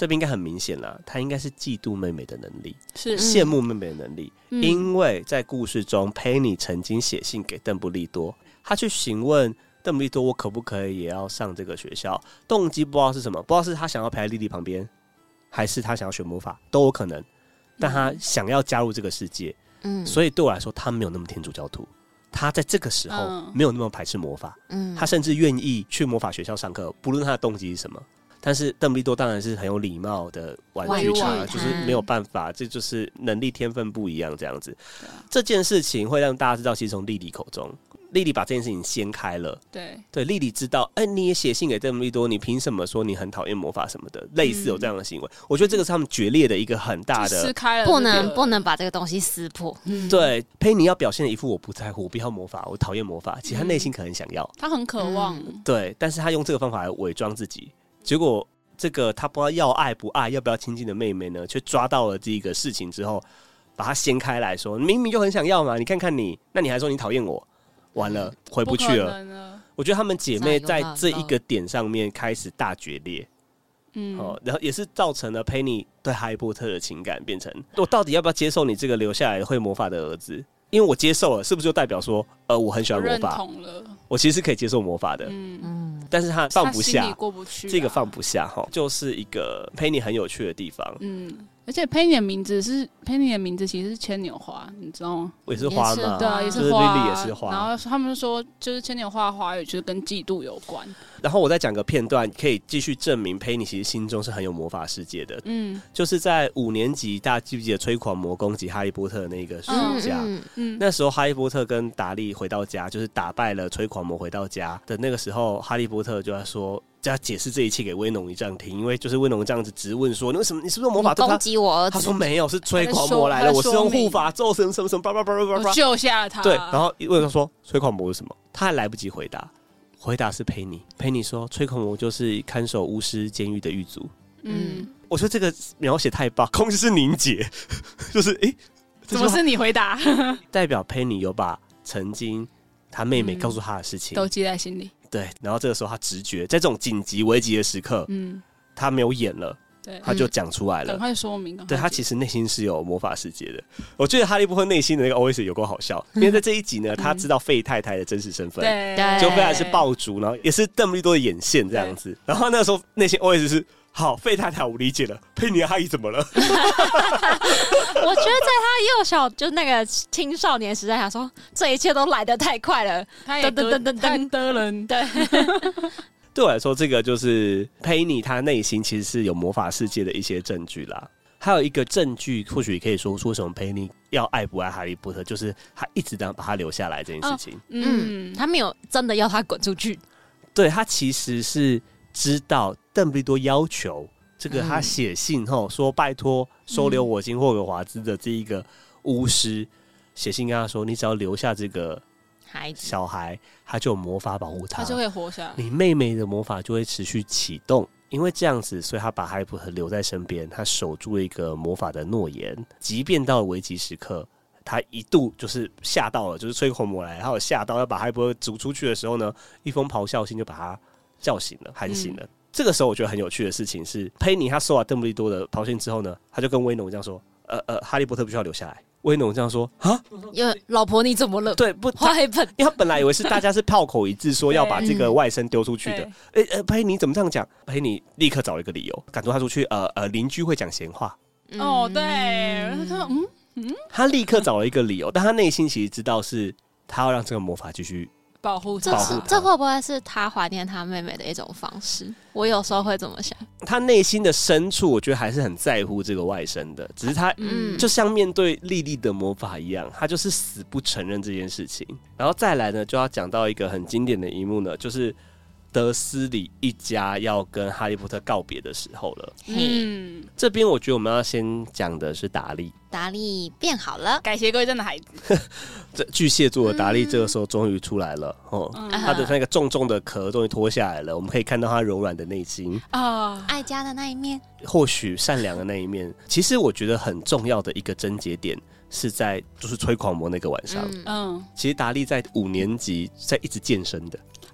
这边应该很明显啦，他应该是嫉妒妹妹的能力， 是羡慕妹妹的能力、嗯、因为在故事中佩妮曾经写信给邓布利多，他去询问邓布利多我可不可以也要上这个学校，动机不知道是什么，不知道是他想要陪在莉莉旁边，还是他想要学魔法都有可能，但他想要加入这个世界、嗯、所以对我来说他没有那么天主教徒，他在这个时候没有那么排斥魔法、嗯、他甚至愿意去魔法学校上课，不论他的动机是什么。但是邓布利多当然是很有礼貌的婉拒他，就是没有办法，这就是能力天分不一样这样子、啊、这件事情会让大家知道，其实从莉莉口中，莉莉把这件事情掀开了， 对对，莉莉知道哎、欸，你也写信给邓布利多，你凭什么说你很讨厌魔法什么的，类似有这样的行为、嗯、我觉得这个是他们决裂的一个很大的撕开了、 不能不能把这个东西撕破、 嗯、对，佩妮要表现的一副我不在乎，我不要魔法，我讨厌魔法，其实他内心可能想要、嗯、 他很渴望、 嗯、对，但是他用这个方法来伪装自己，结果这个他不知道要爱不爱，要不要亲近的妹妹呢，却抓到了这个事情之后，把他掀开来说，明明就很想要嘛，你看看你，那你还说你讨厌我，完了、嗯、回不去 了, 了我觉得他们姐妹在这一个点上面开始大决裂，嗯、哦，然后也是造成了佩妮对哈利波特的情感变成，我到底要不要接受你这个留下来会魔法的儿子？因为我接受了，是不是就代表说，呃，我很喜欢魔法，我认同了，我其实是可以接受魔法的，嗯，但是他放不下， 他心里过不去、啊， 这个放不下哈，就是一个佩妮很有趣的地方， 嗯，而且佩妮的名字是佩妮的名字其实是牵牛花，你知道吗？ 也是花嘛， 对啊，也是花， 就是也是花。 然后他们说，就是牵牛花的花语就是跟嫉妒有关。 然后我再讲个片段，可以继续证明佩妮其实心中是很有魔法世界的。嗯，就是在五年级，大家记不记得催狂魔攻击哈利波特的那个暑假？嗯嗯嗯、那时候哈利波特跟达利回到家，就是打败了催狂魔回到家的那个时候，哈利波特就在说。就要解释这一切给威农一丈听，因为就是威农这样子质问说：“你为什么？你是不是魔法攻击我儿子？” 他说：“没有，是催狂魔来了，我是用护法咒什么什么什么叭叭叭叭叭救下了他。” 对，然后威农说：“催狂魔是什么？”他还来不及回答，回答是佩妮。佩妮说：“催狂魔就是看守巫师监狱的狱卒。”嗯，我觉得这个描写太棒，空是凝结，就是哎、欸， 怎么是你回答？ 代表佩妮有把曾经他妹妹告诉他的事情、 嗯、都记在心里。 对，然后这个时候他直觉，在这种紧急危急的时刻，嗯，他没有演了，对，他就讲出来了， 赶快说明。 对，他其实内心是有魔法世界的。我觉得哈利波特内心的那个 O S 有够好笑，因为在这一集呢，他知道费太太的真实身份，对，就费太太是爆竹，然后也是邓布利多的眼线这样子。然后那时候内心 O S 是。好，费太太我理解了，佩妮阿姨怎么了？ 我觉得在他幼小就那个青少年时代，他说这一切都来得太快了， 他也噔噔噔噔噔人， 对。 对我来说，这个就是佩妮她内心其实是有魔法世界的一些证据啦。还有一个证据，或许可以说出什么佩妮要爱不爱哈利波特，就是他一直想把他留下来这件事情。哦、 嗯，他没有真的要他滚出去。 对，他其实是。知道邓布利多要求这个，他写信后、嗯、说拜托收留我金霍格华兹的这一个巫师，写、嗯、信跟他说，你只要留下这个孩子小孩，他就有魔法保护他， 他就会活下来。 你妹妹的魔法就会持续启动，因为这样子，所以他把哈利波特留在身边，他守住了一个魔法的诺言，即便到了危急时刻。他一度就是吓到了，就是催狂魔来，他有吓到要把哈利波特逐出去的时候呢，一封咆哮信就把他叫醒了，喊醒了、嗯。这个时候我觉得很有趣的事情是，佩妮她收到邓布利多的咆哮之后呢，他就跟威农这样说：“呃呃，哈利波特必须要留下来。”威农这样说：“啊， 因为老婆你怎么了？” 对，不，他因为他本来以为是大家是炮口一致说要把这个外甥丢出去的。哎、欸、呃，佩妮怎么这样讲？佩妮立刻找了一个理由赶出他出去。呃呃，邻居会讲闲话。 嗯、哦，对，他说嗯嗯， 他立刻找了一个理由，但他内心其实知道是他要让这个魔法继续。 保护他， 这是这会不会是他怀念他妹妹的一种方式？我有时候会这么想。 他内心的深处，我觉得还是很在乎这个外甥的，只是他，嗯，就像面对莉莉的魔法一样，他就是死不承认这件事情。然后再来呢，就要讲到一个很经典的一幕呢，就是德斯里一家要跟哈利波特告别的时候了。嗯，这边我觉得我们要先讲的是达利。 达利变好了， 改邪归正的孩子。 这巨蟹座的达利这个时候终于出来了、嗯哦、他的那个重重的壳终于脱下来了，我们可以看到他柔软的内心啊，爱家的那一面， 或许善良的那一面。其实我觉得很重要的一个症结点是在就是催狂魔那个晚上。嗯，其实达利在五年级在一直健身的。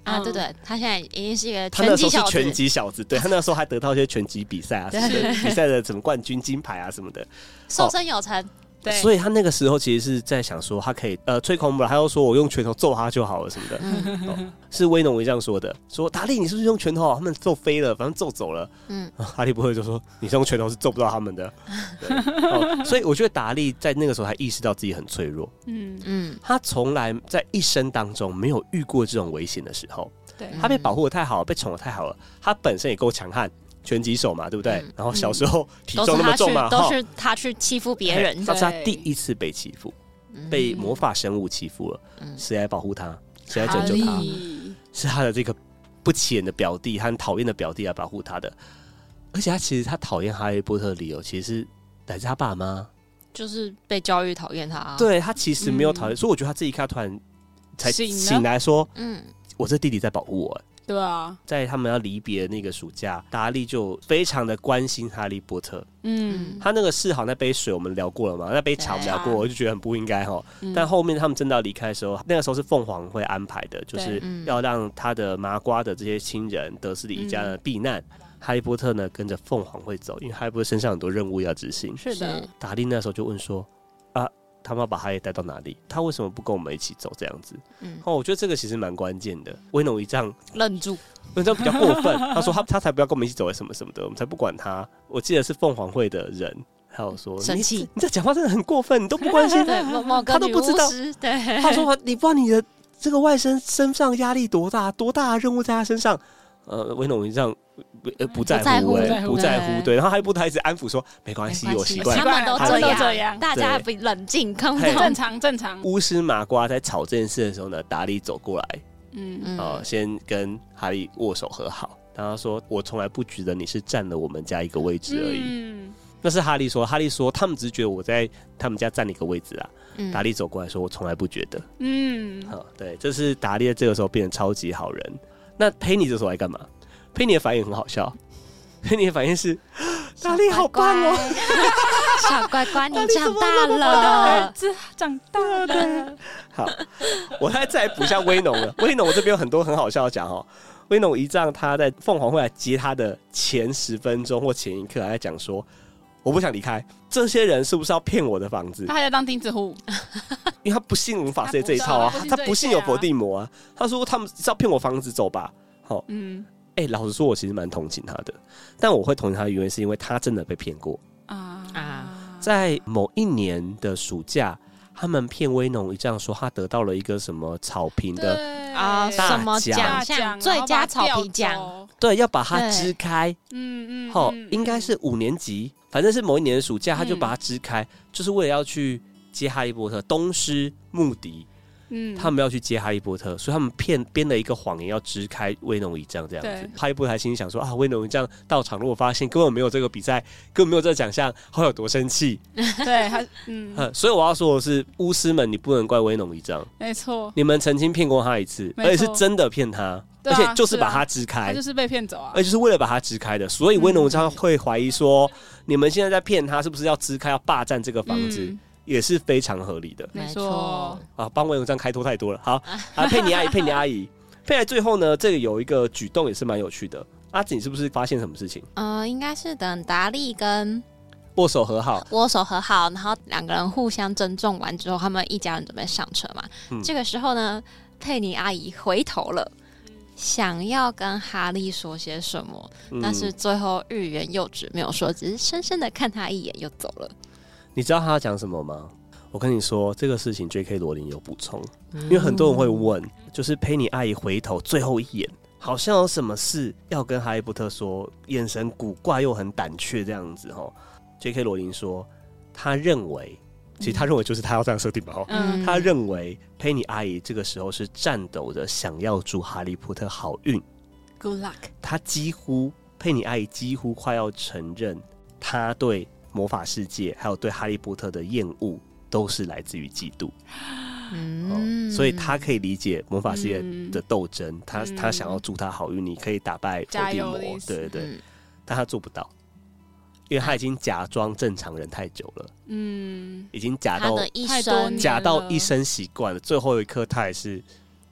啊，对对，他现在已经是一个拳击小子，他那时候是拳击小子，对他那时候还得到一些拳击比赛啊，比赛的什么冠军金牌啊什么的， 瘦身有成。 对， 所以他那个时候其实是在想说，他可以呃吹空不了，他又说我用拳头揍他就好了什么的，嗯哦、是威农一这样说的，说达利你是不是用拳头他们揍飞了，反正揍走了，嗯，哦、哈利波特就说你是用拳头是揍不到他们的，哦、所以我觉得达利在那个时候还意识到自己很脆弱，嗯嗯，他从来在一生当中没有遇过这种危险的时候，对，他被保护的太好了，被宠的太好了，他本身也够强悍。拳击手嘛，对不对？嗯、然后小时候体重那么重嘛， 都是他去欺负别人。 这是他第一次被欺负，被魔法生物欺负了。谁来保护他？谁来拯救他？是他的这个不起眼的表弟，他很讨厌的表弟来保护他的。而且他其实他讨厌哈利波特的理由，其实是来自他爸妈， 就是被教育讨厌他、啊。 对他其实没有讨厌、嗯，所以我觉得他这一刻突然才醒来说：“嗯，我这弟弟在保护我。” 对啊， 在他们要离别的那个暑假，达利就非常的关心哈利波特。嗯，他那个试好那杯水我们聊过了嘛，那杯茶我们聊过，我就觉得很不应该哈、嗯。但后面他们真的要离开的时候，那个时候是凤凰会安排的，就是要让他的麻瓜的这些亲人德斯里一家的避难。嗯、哈利波特呢跟着凤凰会走，因为哈利波特身上很多任务要执行。 是的， 达利那时候就问说啊。他们要把哈利带到哪里？他为什么不跟我们一起走？这样子，嗯，哦，我觉得这个其实蛮关键的。威农一这样愣住， 这样比较过分。他说他他才不要跟我们一起走，什么什么的，我们才不管他。我记得是凤凰会的人，还有说生气， 你这讲话真的很过分，你都不关心， 对， 他都不知道。 对， 他说你不知道你的这个外甥身上压力多大，多大的任务在他身上。呃，威农一这样。呃，不在乎，哎，不在乎，对。然后哈利波特一直安抚说：“没关系，我习惯。” 他们都这样， 这样大家不冷静， 正常，正常。 巫师麻瓜在吵这件事的时候呢，达利走过来，嗯，哦，先跟哈利握手和好。然后他说：“我从来不觉得你是占了我们家一个位置而已。”嗯，那是哈利说，哈利说他们只是觉得我在他们家占了一个位置啊。嗯、达利走过来说：“我从来不觉得。”嗯，好，对，这是达利在这个时候变成超级好人。那佩妮这时候来干嘛？佩妮的反应很好笑，佩妮的反应是：达利好棒哦， 小乖乖，你长大了， 儿子长大了。 好，我再再补一下威农了。威农我这边有很多很好笑的讲哦。威农一仗他在凤凰会来接他的前十分钟或前一刻，还在讲说：我不想离开，这些人是不是要骗我的房子？ 他还在当钉子户， 因为他不信我们法师这一套啊，他不信有伏地魔啊。他说他们是要骗我房子走吧。好，嗯。哎、欸，老实说，我其实蛮同情他的，但我会同情他的原因是因为他真的被骗过啊啊！在某一年的暑假，他们骗威农一仗说他得到了一个什么草坪的啊什么奖项，最佳草坪奖， 对，要把它支开，嗯嗯，好，应该是五年级，反正是某一年的暑假，他就把它支开，嗯、就是为了要去接哈利波特，东施目的。嗯，他们要去接哈利波特，所以他们骗编了一个谎言，要支开威农一仗这样子。哈利波特还心想说啊，威农一仗到场，如果发现根本没有这个比赛，根本没有这个奖项，会有多生气？ 对，他嗯， 所以我要说的是，巫师们，你不能怪威农一仗， 没错， 你们曾经骗过他一次，而且是真的骗他，啊、而且就是把他支开， 他就是被骗走啊， 而且就是为了把他支开的，所以威农一仗会怀疑说，嗯、你们现在在骗他，是不是要支开，要霸占这个房子？嗯，也是非常合理的， 没错啊，帮威农这样开脱太多了。好啊，佩妮阿姨，佩妮阿姨，佩妮最后呢，这个有一个举动也是蛮有趣的。阿紫，你是不是发现什么事情？ 呃，应该是等达利跟握手和好， 握手和好，然后两个人互相珍重完之后，他们一家人准备上车嘛。嗯、这个时候呢，佩妮阿姨回头了，想要跟哈利说些什么，嗯、但是最后欲言又止，没有说，只是深深的看他一眼，又走了。 你知道他要讲什么吗？我跟你说，这个事情 J K 罗琳有补充，因为很多人会问，就是佩妮阿姨回头最后一眼，好像有什么事要跟哈利波特说，眼神古怪又很胆怯这样子哈。J K 罗琳说，他认为，其实他认为就是他要这样设定吧，嗯、他认为佩妮阿姨这个时候是颤抖的，想要祝哈利波特好运 ，Good luck。 他几乎佩妮阿姨几乎快要承认，他对魔法世界还有对哈利波特的厌恶都是来自于嫉妒，嗯哦、所以他可以理解魔法世界的斗争，嗯、他他想要祝他好运，你可以打败伏地魔，对对对，嗯、但他做不到，因为他已经假装正常人太久了，嗯，已经假到一生假到一生习惯了，最后一刻他还是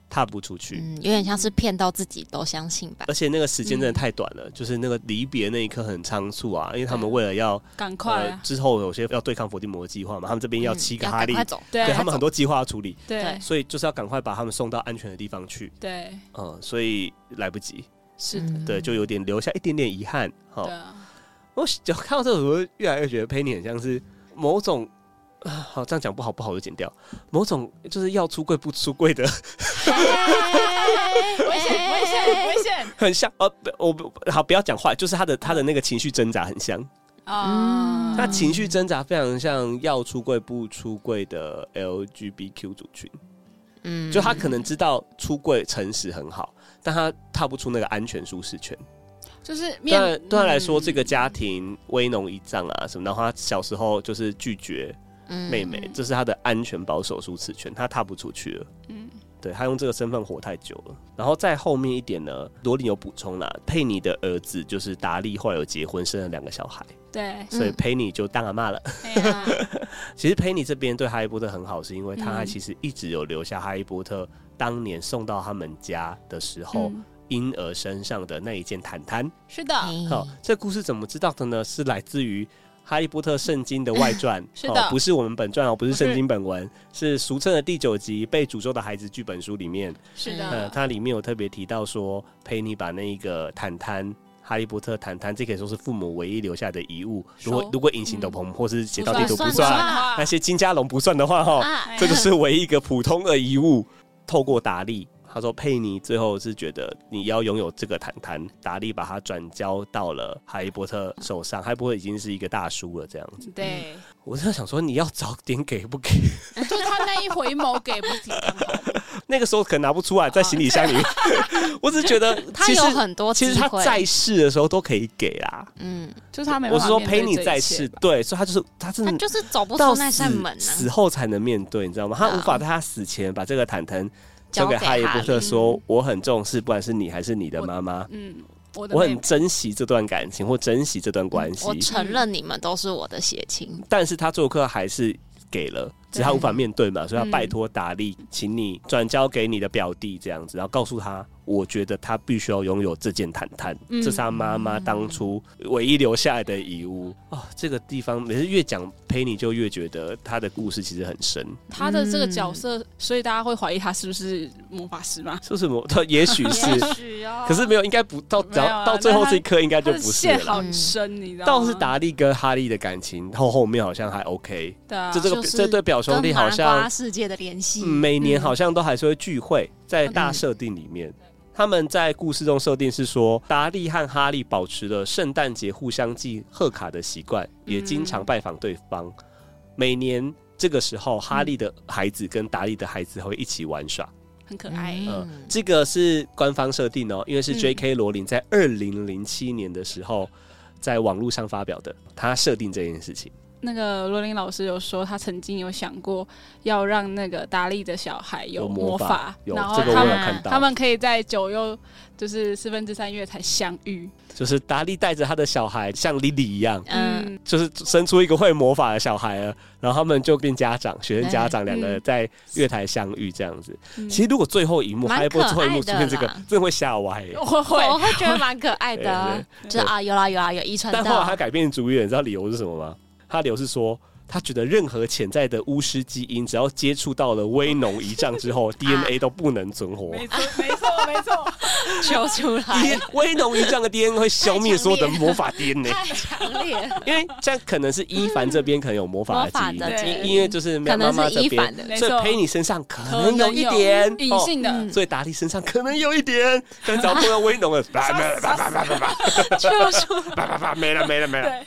踏不出去， 嗯，有点像是骗到自己都相信吧。 而且那个时间真的太短了，嗯、就是那个离别那一刻很仓促啊，因为他们为了要赶快、啊呃， 之后有些要对抗伏地魔的计划嘛，他们这边要七个哈利， 嗯、 对，对他们很多计划要处理， 对， 所以就是要赶快把他们送到安全的地方去， 对， 嗯，所以来不及， 是的， 对，就有点留下一点点遗憾，哈、 对啊， 我看到这首歌，越来越觉得佩妮很像是某种。好，这样讲不好，不好就剪掉。某种就是要出柜不出柜的，危险，危险，危险， 很像。呃，我好不要讲坏，就是他的他的那个情绪挣扎很像啊，他情绪挣扎非常像要出柜不出柜的 L G B T Q 族群。嗯，就他可能知道出柜诚实很好，但他踏不出那个安全舒适圈。 就是对他对他来说，这个家庭威农一丈啊什么，然后他小时候就是拒绝。妹妹，这是他的安全保守舒适圈，他踏不出去了。嗯，对他用这个身份活太久了。然后在后面一点呢，罗琳有补充啦，佩妮的儿子就是达利，后来有结婚，生了两个小孩。 对， 所以佩妮就当阿嬷了。嗯、其实佩妮这边对哈利波特很好，是因为他其实一直有留下哈利波特当年送到他们家的时候。嗯婴儿身上的那一件毯毯。 是的。 好，这故事怎么知道的呢？是来自于哈利波特圣经的外传， 是的、 哦，不是我们本传哦，不是圣经本文，是俗称的第九集《被诅咒的孩子》剧本书里面。 是的， 呃，它里面有特别提到说，佩妮把那一个毯毯，哈利波特毯毯，这可以说是父母唯一留下的遗物。如果如果隐形斗篷、嗯、或是写到地图不算，那些金加龙不算的话，哈、啊，这就是唯一一个普通的遗物。透过达利。他说：“佩妮最后是觉得你要拥有这个毯毯，达利把它转交到了哈利波特手上。哈利波特已经是一个大叔了，这样子。 对， 我真的想说，你要早点给不给？ 就是他那一回眸给不给？ 那个时候可能拿不出来，在行李箱里面。我只是觉得， 他有很多机会， 其实他在世的时候都可以给啦。 嗯，就是他没办法。 我是说，佩妮在世，对，所以他就是他真的， 他就是走不出那扇门、啊， 死后才能面对，你知道吗？他无法在他死前把这个毯毯。”交给哈利波特说：“我很重视，不管是你还是你的妈妈，嗯，我, 我很珍惜这段感情或珍惜这段关系。 我承认你们都是我的血亲。” 但是他最后还是给了，只是他无法面对嘛，所以他拜托达利，请你转交给你的表弟这样子，然后告诉他，我觉得他必须要拥有这件毯毯，嗯、这是他妈妈当初唯一留下来的遗物。哦，这个地方每次越讲佩妮，就越觉得他的故事其实很深。 他的这个角色，所以大家会怀疑他是不是魔法师吗？ 是不是魔？他也许是， 也许哦。 可是没有，应该不到，只要、啊、到最后这一刻，应该就不是了。 线好深，你知道吗？ 倒是达利跟哈利的感情，后后面好像还 OK。 对啊， 就这个、就是、这对表兄弟好像麻瓜世界的联系、 嗯，每年好像都还是会聚会，在大设定里面。嗯他们在故事中设定是说，达利和哈利保持了圣诞节互相寄贺卡的习惯，也经常拜访对方。嗯、每年这个时候，哈利的孩子跟达利的孩子会一起玩耍， 很可爱。 嗯，这个是官方设定哦，因为是 J K 罗琳在二零零七年的时候在网络上发表的，他设定这件事情。 那个罗琳老师有说，他曾经有想过要让那个达利的小孩有魔法， 有然后这个我有看到， 他们可以在九又就是四分之三月才相遇。 就是达利带着他的小孩，像莉莉一样， 嗯， 就是生出一个会魔法的小孩了，然后他们就变家长，学生家长两个在月台相遇这样子。嗯、其实如果最后一幕，哈利波特最后一幕出现这个，真的会吓歪、欸。 我会，我会觉得蛮可爱的，就是啊，有啦有啦有遗传到。 但后来他改变主意了，你知道理由是什么吗？他理由是说，他觉得任何潜在的巫师基因，只要接触到了威农仪仗之后，D N A 都不能存活。 没错，没错，没错， 求出来。 威农仪仗的 D N A 会消灭所有的魔法 D N A， 太强烈了。 因为这样可能是伊凡这边可能有魔法的基因，因为就是妈妈这边，所以佩妮身上可能有一点隐性的、 哦，所以达利身上可能有一点，但只要碰到威农了，叭叭叭叭叭叭叭， 求出， 叭叭叭没了没了没了。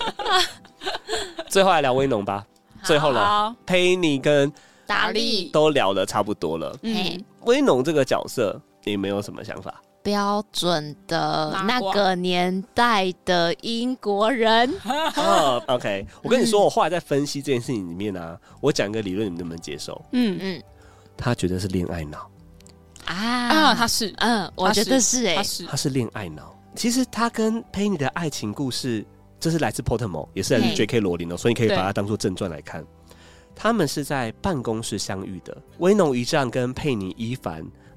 最后来聊威农吧。最后了，佩妮跟达利都聊得差不多了。嗯，威农这个角色，你没有什么想法？ 标准的那个年代的英国人。 哦 ，OK， 我跟你说，我后来在分析这件事情里面啊，我讲一个理论，你能不能接受？嗯嗯，他觉得是恋爱脑啊啊，他是， 嗯，我觉得是哎、欸， 他是， 他是恋爱脑。其实他跟佩妮的爱情故事。这是来自 Pottermore， 也是来自 J K 罗琳哦，所以你可以把它当作正传来看。他们是在办公室相遇的，威农仪仗跟佩妮伊凡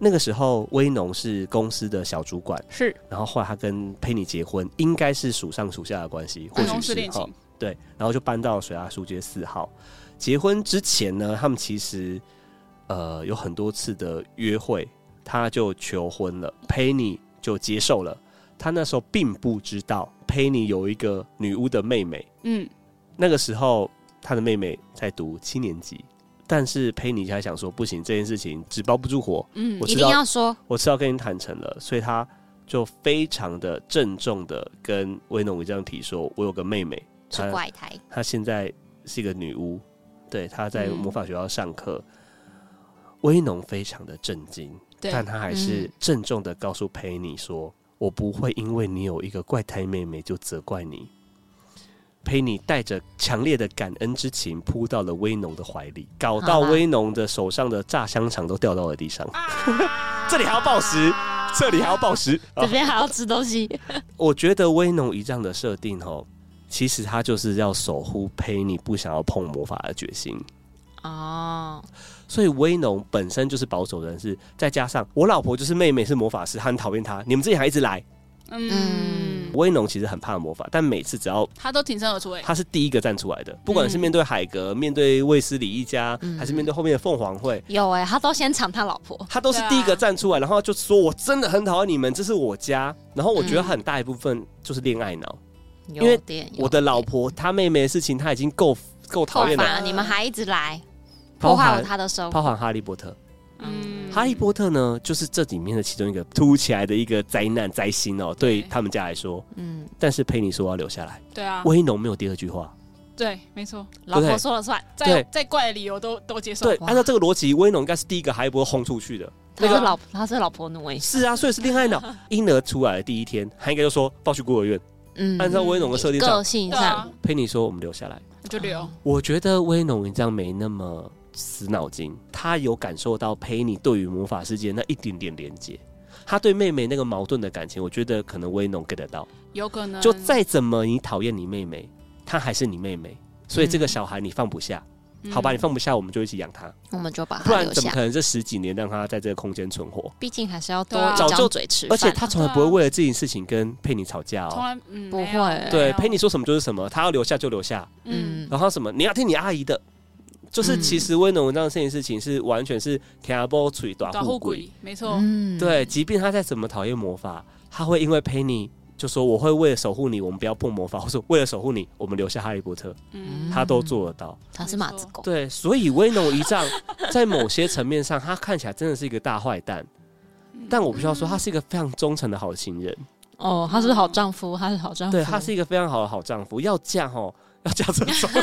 那个时候威农是公司的小主管， 是， 然后后来他跟佩妮结婚，应该是属上属下的关系，或许是恋情， 对，然后就搬到水漾书街四号。结婚之前呢，他们其实呃有很多次的约会，他就求婚了，佩妮就接受了。他那时候并不知道佩妮有一个女巫的妹妹，嗯，那个时候他的妹妹在读七年级。但是佩妮还想说不行，这件事情纸包不住火， 嗯，一定要说， 我是要跟你坦诚了，所以他就非常的郑重的跟威农这样提说，我有个妹妹是怪胎， 她现在是一个女巫，对，她在魔法学校上课。威农非常的震惊，但他还是郑重的告诉佩妮说，我不会因为你有一个怪胎妹妹就责怪你。佩妮带着强烈的感恩之情扑到了威农的怀里，搞到威农的手上的炸香肠都掉到了地上。这里还要报时，这里还要报时， 这边还要吃东西。 我觉得威农一这样的设定哦，其实他就是要守护佩妮不想要碰魔法的决心。哦，所以威农本身就是保守人士，再加上我老婆就是妹妹是魔法师，她很讨厌她，你们这些还一直来。嗯，威农其实很怕魔法，但每次只要他都挺身而出，哎， 他是第一个站出来的，不管是面对海格、嗯、面对卫斯理一家、嗯，还是面对后面的凤凰会， 有哎、欸，他都先抢他老婆， 他都是第一个站出来，然后就说我真的很讨厌你们，这是我家。然后我觉得很大一部分就是恋爱脑、嗯，因为我的老婆她妹妹的事情，她已经够够讨厌了， 你们还一直来破坏了她的生活， 包含哈利波特。嗯，哈利波特呢，就是这里面的其中一个突起来的一个灾难灾星哦，对他们家来说，嗯，但是佩妮说要留下来， 对啊， 威农没有第二句话， 对，没错， 老婆说了算， 再再怪的理由都都接受， 对，按照这个逻辑，威农应该是第一个哈利波特轰出去的， 他是老他是老婆奴哎， 是啊，所以是恋爱脑。婴儿出来的第一天，他应该就说抱去孤儿院，嗯，按照威农的设定上， 个性上， 佩妮说我们留下来， 就留。 我觉得威农这样没那么死脑筋，他有感受到佩妮对于魔法世界那一点点连接，他对妹妹那个矛盾的感情，我觉得可能威农 get 得到， 有可能。 就再怎么你讨厌你妹妹，她还是你妹妹，所以这个小孩你放不下，嗯、好吧，你放不下，我们就一起养他， 我们就把他不然怎么可能这十几年让他在这个空间存活？ 毕竟还是要多一张嘴吃饭， 而且他从来不会为了这件事情跟佩妮吵架哦， 从来、嗯、 不会。 对，佩妮说什么就是什么，他要留下就留下，嗯，然后什么你要听你阿姨的。就是其实威农这样这件事情是完全是听不嘴打护鬼， 没错， 对，即便他再怎么讨厌魔法，他会因为佩妮就说我会为了守护你，我们不要碰魔法，或者为了守护你，我们留下哈利波特，嗯，他都做得到。 他是马子狗， 对，所以威农一仗在某些层面上，他看起来真的是一个大坏蛋，但我必须要说，他是一个非常忠诚的好情人。 哦，他是好丈夫，他是好丈夫， 对，他是一个非常好的好丈夫。要嫁哦，要嫁这种。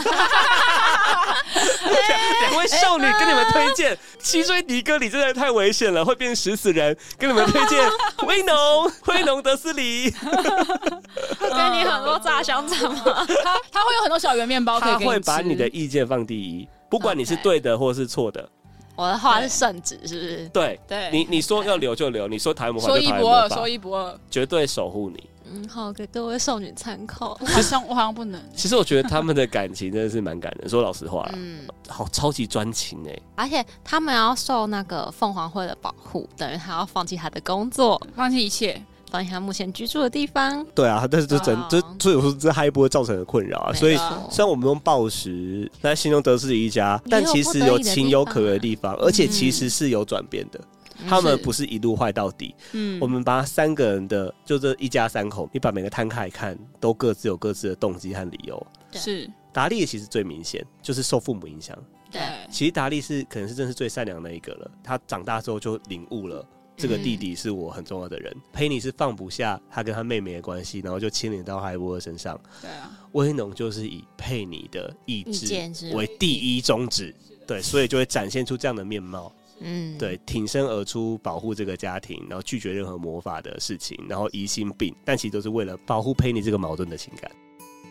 两位少女跟你们推荐七追迪哥，你真的太危险了，会变食死人。跟你们推荐威农，威农德斯里， 给你很多炸香肠吗？ 他他会有很多小圆面包可以给你吃， 他会把你的意见放第一，不管你是对的或是错的。 我的话是圣旨，是不是？ 对， 对， 你你说要留就留，你说讨厌魔法就讨厌魔法， 说一不二，说一不二， 绝对守护你。 嗯，好，给各位少女参考。 好像我好像不能。 其实我觉得他们的感情真的是蛮感人，说老实话，嗯，好超级专情哎、欸。 而且他们要受那个凤凰会的保护，等于他要放弃他的工作， 放弃一切。 放弃他目前居住的地方， 对啊，但是这整这所以我说这哈利波特造成的困扰啊，所以虽然我们用暴食来形容德斯里一家，但其实有情有可原的地方，而且其实是有转变的。他们不是一路坏到底，嗯，我们把三个人的就这一家三口，你把每个摊开来看，都各自有各自的动机和理由。 是达利其实最明显，就是受父母影响。 对， 其实达利是可能是真是最善良的一个了，他长大之后就领悟了。这个弟弟是我很重要的人，佩妮是放不下他跟他妹妹的关系，然后就牵连到哈利波特身上。 对啊， 威农就是以佩妮的意志为第一宗旨，对，所以就会展现出这样的面貌。嗯，对，挺身而出保护这个家庭，然后拒绝任何魔法的事情，然后疑心病，但其实都是为了保护佩妮这个矛盾的情感。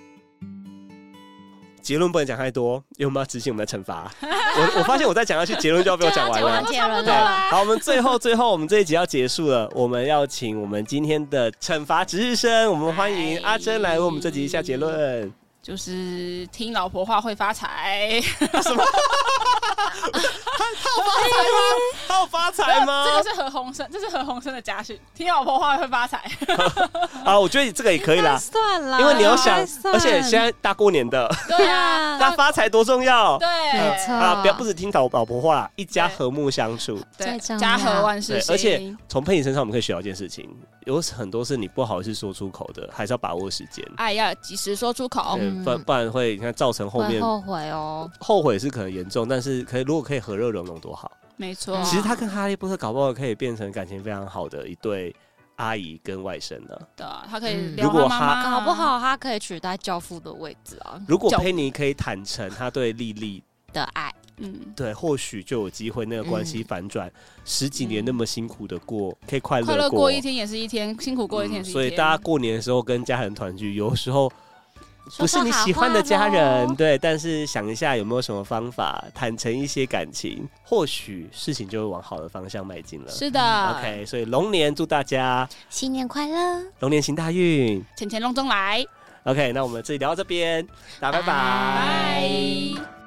结论不能讲太多，因为我们要执行我们的惩罚。我我发现我再讲下去，结论就要被我讲完了。 结论对，好，我们最后最后我们这一集要结束了，我们要请我们今天的惩罚值日生，我们欢迎阿珍来为我们这集下结论。 就是听老婆话会发财。 什么？他他有发财吗？ 他有发财吗？ 这个是何鸿燊，这是何鸿燊的家训，听老婆话会发财。 啊，我觉得这个也可以啦， 算了， 因为你要想，而且现在大过年的， 对啊， 那发财多重要。 对， 没错啊，不要不止听老老婆话啦，一家和睦相处， 对，家和万事兴。 而且从佩妮身上我们可以学到一件事情，有很多是你不好意思说出口的，还是要把握时间。 爱要及时说出口， 嗯、不不然会你看造成后面后悔哦。 后悔是可能严重，但是可以如果可以和热融融多好。 没错， 其实他跟哈利波特搞不好可以变成感情非常好的一对阿姨跟外甥呢。 对啊，他可以聊如果妈妈， 搞不好他可以取代教父的位置啊。 如果佩妮可以坦诚他对莉莉的爱， 嗯， 对，或许就有机会那个关系反转，十几年那么辛苦的过，可以快乐快乐过一天也是一天，辛苦过一天也是一天。 所以大家过年的时候跟家人团聚，有时候不是你喜欢的家人，对，但是想一下有没有什么方法坦诚一些感情，或许事情就会往好的方向迈进了。 是的 ，OK， 所以龙年祝大家新年快乐， 龙年行大运， 钱钱隆中来。 OK， 那我们这里聊到这边，大家拜拜。 拜。